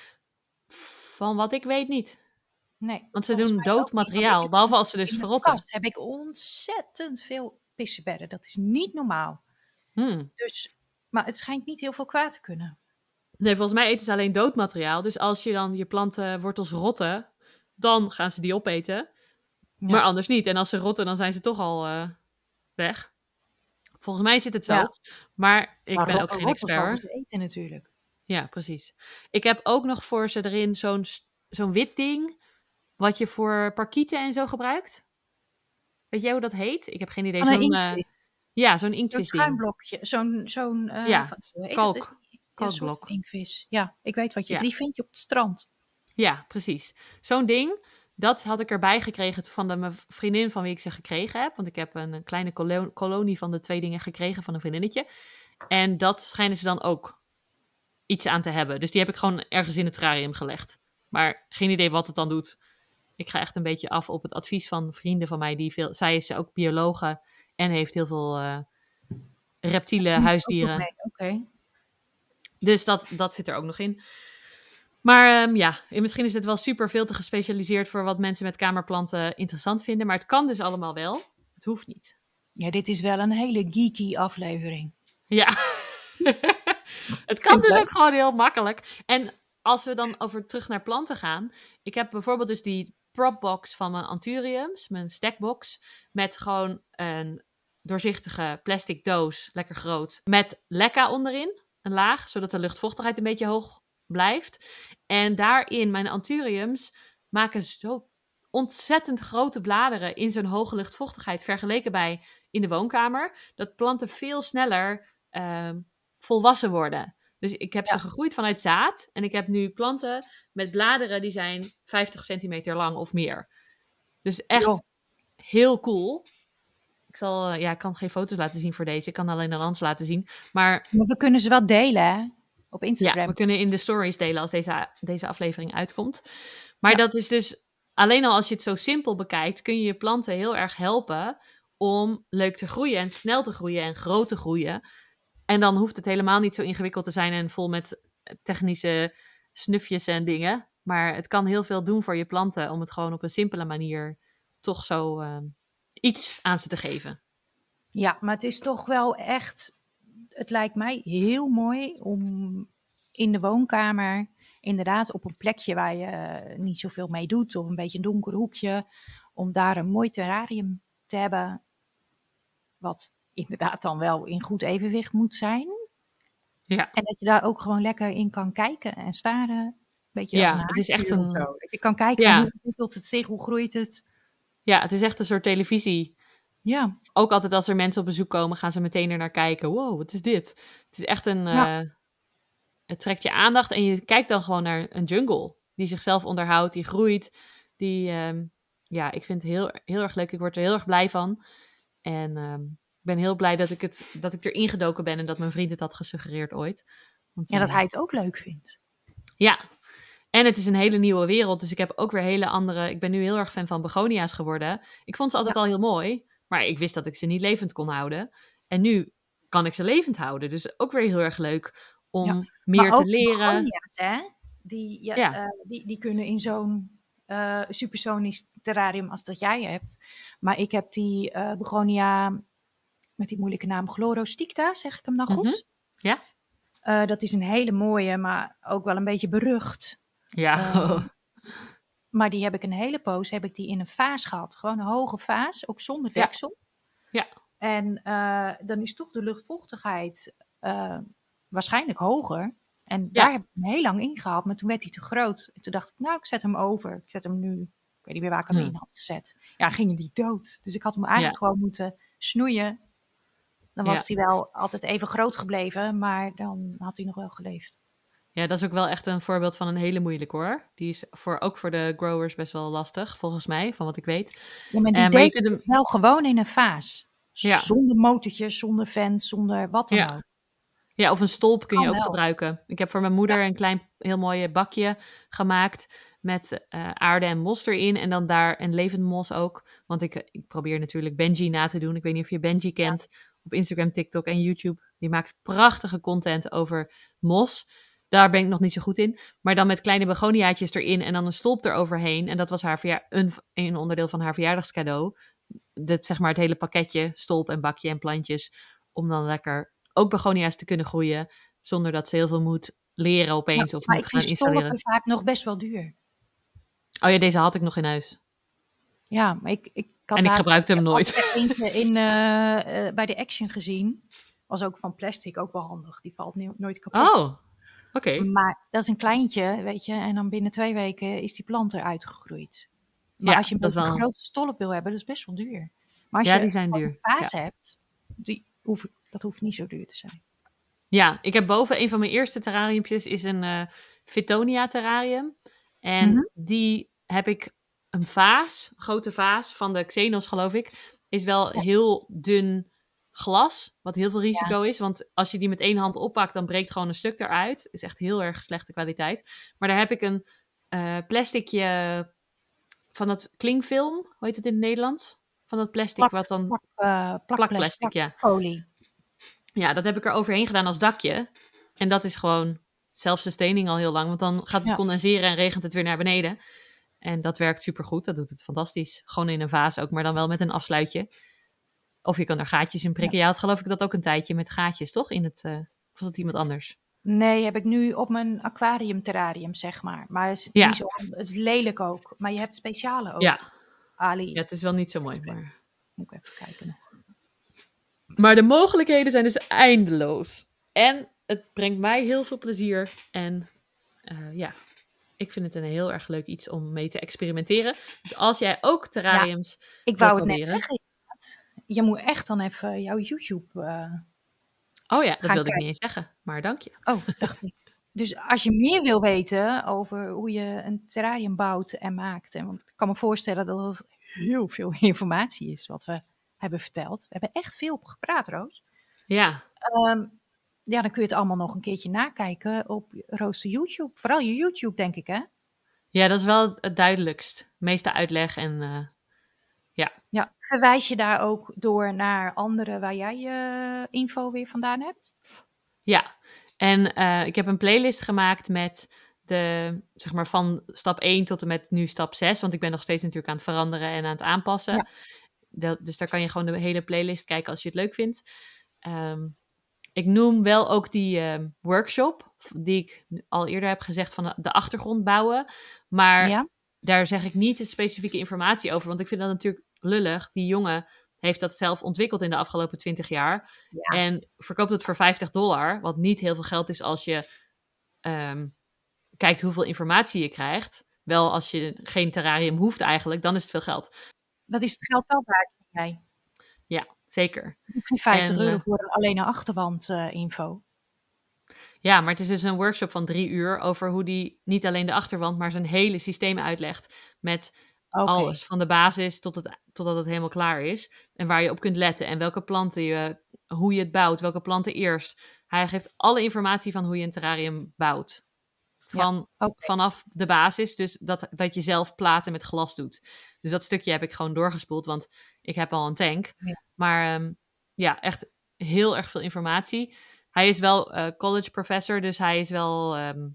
Van wat ik weet niet. Nee. Want ze doen dood materiaal. Behalve als ze dus verrotten. In de kast heb ik ontzettend veel pissebedden. Dat is niet normaal. Dus, maar het schijnt niet heel veel kwaad te kunnen. Nee, volgens mij eten ze alleen dood materiaal. Dus als je dan je plantenwortels rotten, dan gaan ze die opeten. Ja. Maar anders niet. En als ze rotten, dan zijn ze toch al weg. Volgens mij zit het zo. Ja. Maar ik ben ook geen expert. Ze eten natuurlijk. Ja, precies. Ik heb ook nog voor ze erin zo'n wit ding, wat je voor parkieten en zo gebruikt. Weet jij hoe dat heet? Ik heb geen idee. Zo'n inktvis. Ja, zo'n inktvis ding. Zo'n schuimblokje. Kalkblok. Inktvis. Ja, ik weet wat je. Die vind je op het strand. Ja, precies. Zo'n ding, dat had ik erbij gekregen van mijn vriendin van wie ik ze gekregen heb. Want ik heb een kleine kolonie van de 2 dingen gekregen van een vriendinnetje. En dat schijnen ze dan ook iets aan te hebben. Dus die heb ik gewoon ergens in het terrarium gelegd. Maar geen idee wat het dan doet. Ik ga echt een beetje af op het advies van vrienden van mij. Zij is ook biologe en heeft heel veel reptielen, huisdieren. Oké. Dus dat zit er ook nog in. Maar misschien is het wel super veel te gespecialiseerd voor wat mensen met kamerplanten interessant vinden. Maar het kan dus allemaal wel. Het hoeft niet. Ja, dit is wel een hele geeky aflevering. Ja. Het kan dus ook gewoon heel makkelijk. En als we dan terug naar planten gaan. Ik heb bijvoorbeeld dus die propbox van mijn anthuriums. Mijn stackbox. Met gewoon een doorzichtige plastic doos. Lekker groot. Met leca onderin. Een laag. Zodat de luchtvochtigheid een beetje hoog blijft. En daarin, mijn anthuriums maken zo ontzettend grote bladeren in zo'n hoge luchtvochtigheid. Vergeleken bij in de woonkamer. Dat planten veel sneller volwassen worden. Dus ik heb ze gegroeid vanuit zaad. En ik heb nu planten met bladeren die zijn 50 centimeter lang of meer. Dus echt heel cool. Ik kan geen foto's laten zien voor deze. Ik kan alleen een lans laten zien. Maar we kunnen ze wel delen, hè? Op Instagram. Ja, we kunnen in de stories delen als deze aflevering uitkomt. Maar dat is dus, alleen al als je het zo simpel bekijkt, kun je je planten heel erg helpen om leuk te groeien en snel te groeien en groot te groeien. En dan hoeft het helemaal niet zo ingewikkeld te zijn en vol met technische snufjes en dingen. Maar het kan heel veel doen voor je planten om het gewoon op een simpele manier toch zo iets aan ze te geven. Ja, maar het is toch wel echt, het lijkt mij heel mooi om in de woonkamer, inderdaad op een plekje waar je niet zoveel mee doet, of een beetje een donker hoekje, om daar een mooi terrarium te hebben, wat inderdaad dan wel in goed evenwicht moet zijn. Ja. En dat je daar ook gewoon lekker in kan kijken en staren. Een beetje als een het is echt een... Dat je kan kijken hoe ontwikkelt het zich, hoe groeit het. Ja, het is echt een soort televisie Ja. Ook altijd als er mensen op bezoek komen, gaan ze meteen er naar kijken. Wow, wat is dit? Het is echt het trekt je aandacht en je kijkt dan gewoon naar een jungle die zichzelf onderhoudt, die groeit. Ik vind het heel, heel erg leuk. Ik word er heel erg blij van. En ik ben heel blij dat ik erin gedoken ben en dat mijn vriend het had gesuggereerd ooit. Want, Ja, dat hij het ook leuk vindt. Ja, en het is een hele nieuwe wereld. Dus ik heb ook weer hele andere... Ik ben nu heel erg fan van begonia's geworden. Ik vond ze altijd al heel mooi. Maar ik wist dat ik ze niet levend kon houden. En nu kan ik ze levend houden. Dus ook weer heel erg leuk om meer te leren. Begonia's, hè? Die kunnen in zo'n supersonisch terrarium als dat jij hebt. Maar ik heb die begonia met die moeilijke naam Chlorosticta, zeg ik hem dan goed? Ja. Dat is een hele mooie, maar ook wel een beetje berucht. Ja. Maar die heb ik een hele poos in een vaas gehad. Gewoon een hoge vaas, ook zonder deksel. Ja. En dan is toch de luchtvochtigheid waarschijnlijk hoger. En daar heb ik hem heel lang in gehad. Maar toen werd hij te groot. En toen dacht ik, nou, ik zet hem over. Ik zet hem nu, ik weet niet meer waar ik hem in had gezet. Ja, ging hij dood. Dus ik had hem eigenlijk gewoon moeten snoeien. Dan was hij wel altijd even groot gebleven. Maar dan had hij nog wel geleefd. Ja, dat is ook wel echt een voorbeeld van een hele moeilijke hoor. Die is ook voor de growers best wel lastig, volgens mij, van wat ik weet. Ja, maar die deed het wel gewoon in een vaas. Ja. Zonder motortjes, zonder vent, zonder wat dan ook. Ja, of een stolp kun je ook gebruiken. Ik heb voor mijn moeder een klein, heel mooi bakje gemaakt met aarde en mos erin. En dan daar een levend mos ook. Want ik probeer natuurlijk Benji na te doen. Ik weet niet of je Benji kent op Instagram, TikTok en YouTube. Die maakt prachtige content over mos. Daar ben ik nog niet zo goed in. Maar dan met kleine begoniaatjes erin en dan een stolp eroverheen. En dat was een onderdeel van haar verjaardagscadeau. Zeg maar het hele pakketje, stolp en bakje en plantjes. Om dan lekker ook begonia's te kunnen groeien. Zonder dat ze heel veel moet leren opeens of moet gaan installeren. Maar ik vind vaak nog best wel duur. Oh ja, deze had ik nog in huis. Ja, maar ik gebruikte hem nooit. Ik heb eentje bij de Action gezien. Was ook van plastic, ook wel handig. Die valt nooit kapot. Oh, oké. Maar dat is een kleintje, weet je. En dan binnen 2 weken is die plant eruit gegroeid. Maar als je een grote stolp wil hebben, dat is best wel duur. Maar als je die zijn duur. Een vaas hebt, dat hoeft niet zo duur te zijn. Ja, ik heb boven een van mijn eerste terrariumpjes is een Fittonia terrarium. En die heb ik een grote vaas van de Xenos geloof ik. Is wel heel dun glas, wat heel veel risico is. Want als je die met 1 hand oppakt, dan breekt gewoon een stuk eruit. Is echt heel erg slechte kwaliteit. Maar daar heb ik een plasticje van dat klingfilm, hoe heet het in het Nederlands? Van dat plastic wat dan... Plakplastic, ja. Folie. Ja, dat heb ik er overheen gedaan als dakje. En dat is gewoon self-sustaining al heel lang. Want dan gaat het condenseren en regent het weer naar beneden. En dat werkt supergoed. Dat doet het fantastisch. Gewoon in een vaas ook, maar dan wel met een afsluitje. Of je kan er gaatjes in prikken. Ja, had geloof ik dat ook een tijdje met gaatjes, toch? Of was het iemand anders? Nee, heb ik nu op mijn aquarium-terrarium, zeg maar. Maar het is niet zo, het is lelijk ook. Maar je hebt speciale ook. Ja, het is wel niet zo mooi. Maar... Moet ik even kijken nog. Maar de mogelijkheden zijn dus eindeloos. En het brengt mij heel veel plezier. En ik vind het een heel erg leuk iets om mee te experimenteren. Dus als jij ook terrariums ik wou het net zeggen. Je moet echt dan even jouw YouTube oh ja, dat wilde ik niet eens zeggen. Maar dank je. Oh, dacht ik. Dus als je meer wil weten over hoe je een terrarium bouwt en maakt. En ik kan me voorstellen dat het heel veel informatie is wat we hebben verteld. We hebben echt veel gepraat, Roos. Ja. Dan kun je het allemaal nog een keertje nakijken op Roos' YouTube. Vooral je YouTube, denk ik, hè? Ja, dat is wel het duidelijkst. Meeste uitleg en Ja, verwijs je daar ook door naar anderen waar jij je info weer vandaan hebt? Ja, en ik heb een playlist gemaakt met zeg maar van stap 1 tot en met nu stap 6. Want ik ben nog steeds natuurlijk aan het veranderen en aan het aanpassen. Ja. Dus daar kan je gewoon de hele playlist kijken als je het leuk vindt. Ik noem wel ook die workshop, die ik al eerder heb gezegd van de achtergrond bouwen. Maar daar zeg ik niet de specifieke informatie over, want ik vind dat natuurlijk lullig. Die jongen heeft dat zelf ontwikkeld in de afgelopen 20 jaar. Ja. En verkoopt het voor $50, wat niet heel veel geld is als je kijkt hoeveel informatie je krijgt. Wel, als je geen terrarium hoeft eigenlijk, dan is het veel geld. Dat is het geld wel waard, vind jij? zeker. Ik vind €50 voor alleen een achterwand info. Ja, maar het is dus een workshop van 3 uur over hoe die niet alleen de achterwand, maar zijn hele systeem uitlegt. Met alles, van de basis totdat het helemaal klaar is. En waar je op kunt letten en welke planten hoe je het bouwt, welke planten eerst. Hij geeft alle informatie van hoe je een terrarium bouwt. Vanaf de basis, dus dat je zelf platen met glas doet. Dus dat stukje heb ik gewoon doorgespoeld, want ik heb al een tank. Ja. Maar echt heel erg veel informatie. Hij is wel college professor, dus hij is wel...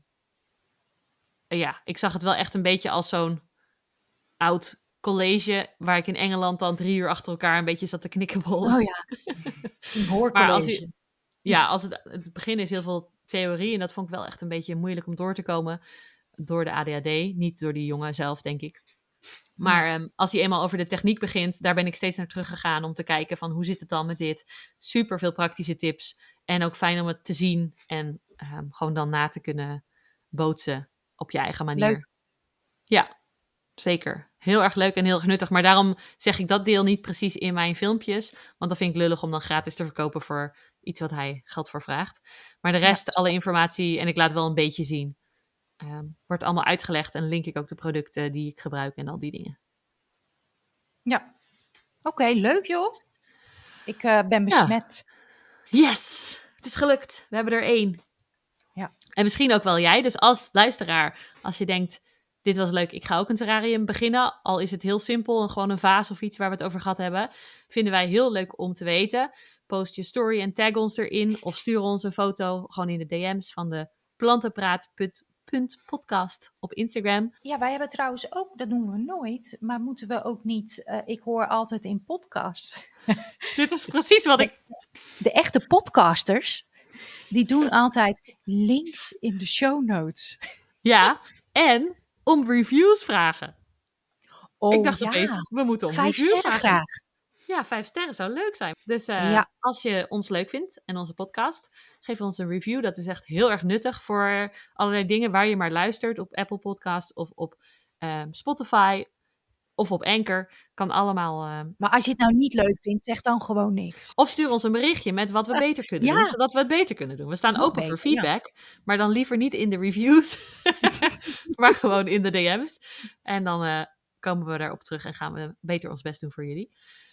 ik zag het wel echt een beetje als zo'n oud college, waar ik in Engeland dan 3 uur achter elkaar een beetje zat te knikkenbollen. Oh ja, een hoorcollege. Maar als het begin is heel veel theorie, en dat vond ik wel echt een beetje moeilijk om door te komen door de ADHD, niet door die jongen zelf, denk ik. Maar als hij eenmaal over de techniek begint, daar ben ik steeds naar teruggegaan om te kijken van hoe zit het dan met dit. Super veel praktische tips en ook fijn om het te zien en gewoon dan na te kunnen bootsen op je eigen manier. Leuk. Ja, zeker. Heel erg leuk en heel erg nuttig. Maar daarom zeg ik dat deel niet precies in mijn filmpjes. Want dat vind ik lullig om dan gratis te verkopen voor iets wat hij geld voor vraagt. Maar de rest, alle informatie, en ik laat wel een beetje zien, wordt allemaal uitgelegd. En link ik ook de producten die ik gebruik en al die dingen. Ja. Oké, leuk joh. Ik ben besmet. Ja. Yes! Het is gelukt. We hebben er 1. Ja. En misschien ook wel jij. Dus als luisteraar, als je denkt, dit was leuk, ik ga ook een terrarium beginnen. Al is het heel simpel en gewoon een vaas of iets waar we het over gehad hebben. Vinden wij heel leuk om te weten. Post je story en tag ons erin. Of stuur ons een foto gewoon in de DM's van de plantenpraat.podcast op Instagram. Ja, wij hebben trouwens ook, dat doen we nooit. Maar moeten we ook niet, ik hoor altijd in podcasts. Dit is precies wat ik... De echte podcasters, die doen altijd links in de show notes. Ja, en om reviews vragen. Oh, ik dacht opeens, we moeten om 5 reviews sterren vragen. graag. Ja, 5 sterren zou leuk zijn. Dus als je ons leuk vindt en onze podcast, geef ons een review. Dat is echt heel erg nuttig voor allerlei dingen waar je maar luistert. Op Apple Podcasts of op Spotify of op Anchor. Kan allemaal. Maar als je het nou niet leuk vindt, zeg dan gewoon niks. Of stuur ons een berichtje met wat we beter kunnen doen, zodat we het beter kunnen doen. We staan open voor feedback, maar dan liever niet in de reviews, maar gewoon in de DM's. En dan komen we daarop terug en gaan we beter ons best doen voor jullie.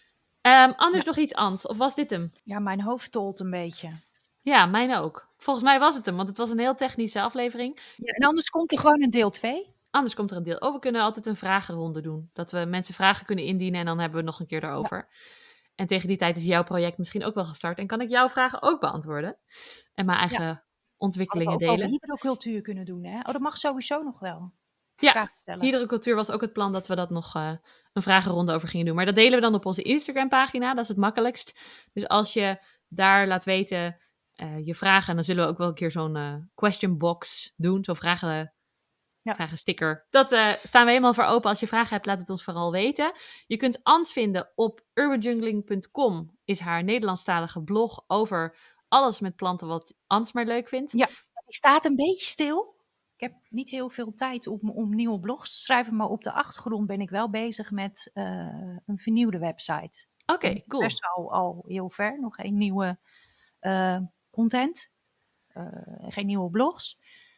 Anders nog iets, Ans? Of was dit hem? Ja, mijn hoofd tolt een beetje. Ja, mijn ook. Volgens mij was het hem, want het was een heel technische aflevering. Ja, en anders komt er gewoon een deel 2. Anders komt er een deel. Oh, we kunnen altijd een vragenronde doen. Dat we mensen vragen kunnen indienen en dan hebben we het nog een keer daarover. Ja. En tegen die tijd is jouw project misschien ook wel gestart. En kan ik jouw vragen ook beantwoorden. En mijn eigen ontwikkelingen delen. Over hydrocultuur kunnen doen, hè? Oh, dat mag sowieso nog wel. Ja, hydrocultuur was ook het plan dat we dat nog een vragenronde over gingen doen. Maar dat delen we dan op onze Instagram-pagina. Dat is het makkelijkst. Dus als je daar laat weten je vragen, dan zullen we ook wel een keer zo'n question box doen. Zo'n vragensticker. Dat staan we helemaal voor open. Als je vragen hebt, laat het ons vooral weten. Je kunt Ans vinden op urbanjungling.com. Is haar Nederlandstalige blog over alles met planten wat Ans maar leuk vindt. Ja, die staat een beetje stil. Ik heb niet heel veel tijd om nieuwe blogs te schrijven, maar op de achtergrond ben ik wel bezig met een vernieuwde website. Oké, cool. Best al heel ver, nog geen nieuwe content, geen nieuwe blogs.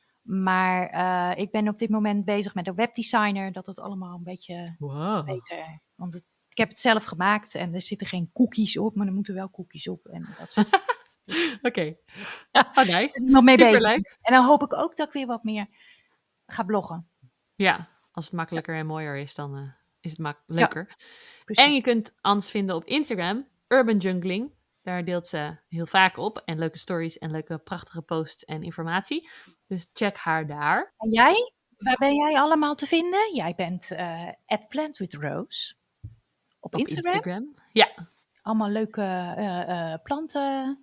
Maar ik ben op dit moment bezig met een webdesigner, dat het allemaal een beetje beter. Want ik heb het zelf gemaakt en er zitten geen cookies op, maar er moeten wel cookies op. En dat soort. Oké. Oh, nice. Nog mee bezig. En dan hoop ik ook dat ik weer wat meer ga bloggen. Ja, als het makkelijker en mooier is, dan is het leuker. Ja, en je kunt Ans vinden op Instagram, Urban Jungling. Daar deelt ze heel vaak op. En leuke stories en leuke prachtige posts en informatie. Dus check haar daar. En jij? Waar ben jij allemaal te vinden? Jij bent @plantwithrose op Instagram. Ja. Allemaal leuke planten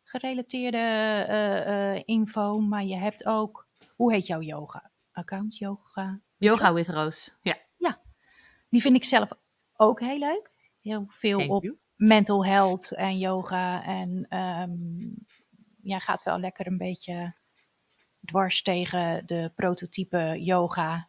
gerelateerde info. Maar je hebt ook, hoe heet jouw yoga-account? Yoga with Rose, ja. Ja, die vind ik zelf ook heel leuk. Heel veel op mental health en yoga. En gaat wel lekker een beetje dwars tegen de prototype yoga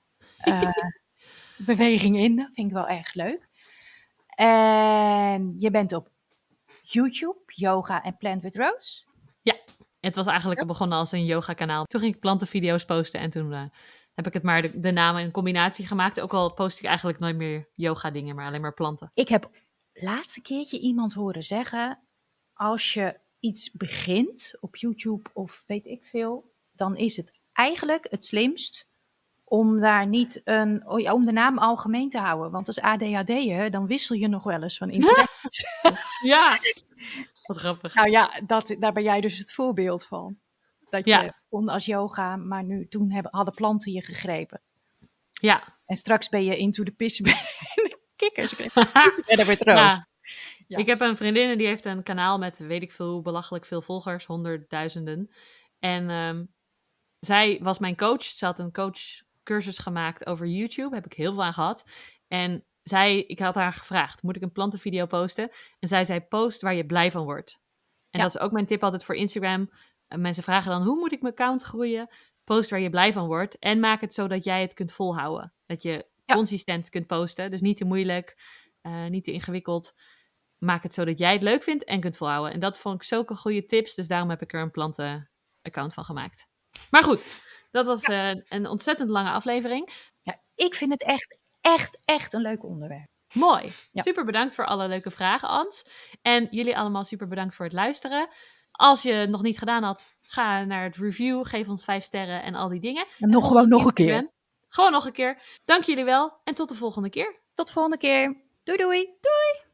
beweging in. Dat vind ik wel erg leuk. En je bent op YouTube, Yoga en Plant with Rose. Ja, het was eigenlijk begonnen als een yoga kanaal. Toen ging ik plantenvideo's posten en toen heb ik het maar de namen in combinatie gemaakt. Ook al post ik eigenlijk nooit meer yoga dingen, maar alleen maar planten. Ik heb laatste keertje iemand horen zeggen, als je iets begint op YouTube of weet ik veel, dan is het eigenlijk het slimst om daar niet om de naam algemeen te houden. Want als ADHD'er, dan wissel je nog wel eens van interesse. Ja, wat grappig. Nou ja, daar ben jij dus het voorbeeld van. Dat je kon als yoga, maar hadden planten je gegrepen. Ja. En straks ben je into the kikkers. Weer troost. Ja. Ik heb een vriendin en die heeft een kanaal met weet ik veel, belachelijk veel volgers, 100.000. En zij was mijn coach. Ze had een coachcursus gemaakt over YouTube. Heb ik heel veel aan gehad. En ik had haar gevraagd, moet ik een plantenvideo posten? En zij zei, post waar je blij van wordt. En dat is ook mijn tip altijd voor Instagram. Mensen vragen dan, hoe moet ik mijn account groeien? Post waar je blij van wordt. En maak het zo dat jij het kunt volhouden. Dat je consistent kunt posten. Dus niet te moeilijk, niet te ingewikkeld. Maak het zo dat jij het leuk vindt en kunt volhouden. En dat vond ik zulke goede tips. Dus daarom heb ik er een plantenaccount van gemaakt. Maar goed, dat was een ontzettend lange aflevering. Ja, ik vind het echt een leuk onderwerp. Mooi. Ja. Super bedankt voor alle leuke vragen, Ans. En jullie allemaal super bedankt voor het luisteren. Als je het nog niet gedaan had, ga naar het review. Geef ons 5 sterren en al die dingen. En gewoon nog een keer. Gewoon nog een keer. Dank jullie wel en tot de volgende keer. Tot de volgende keer. Doei doei. Doei.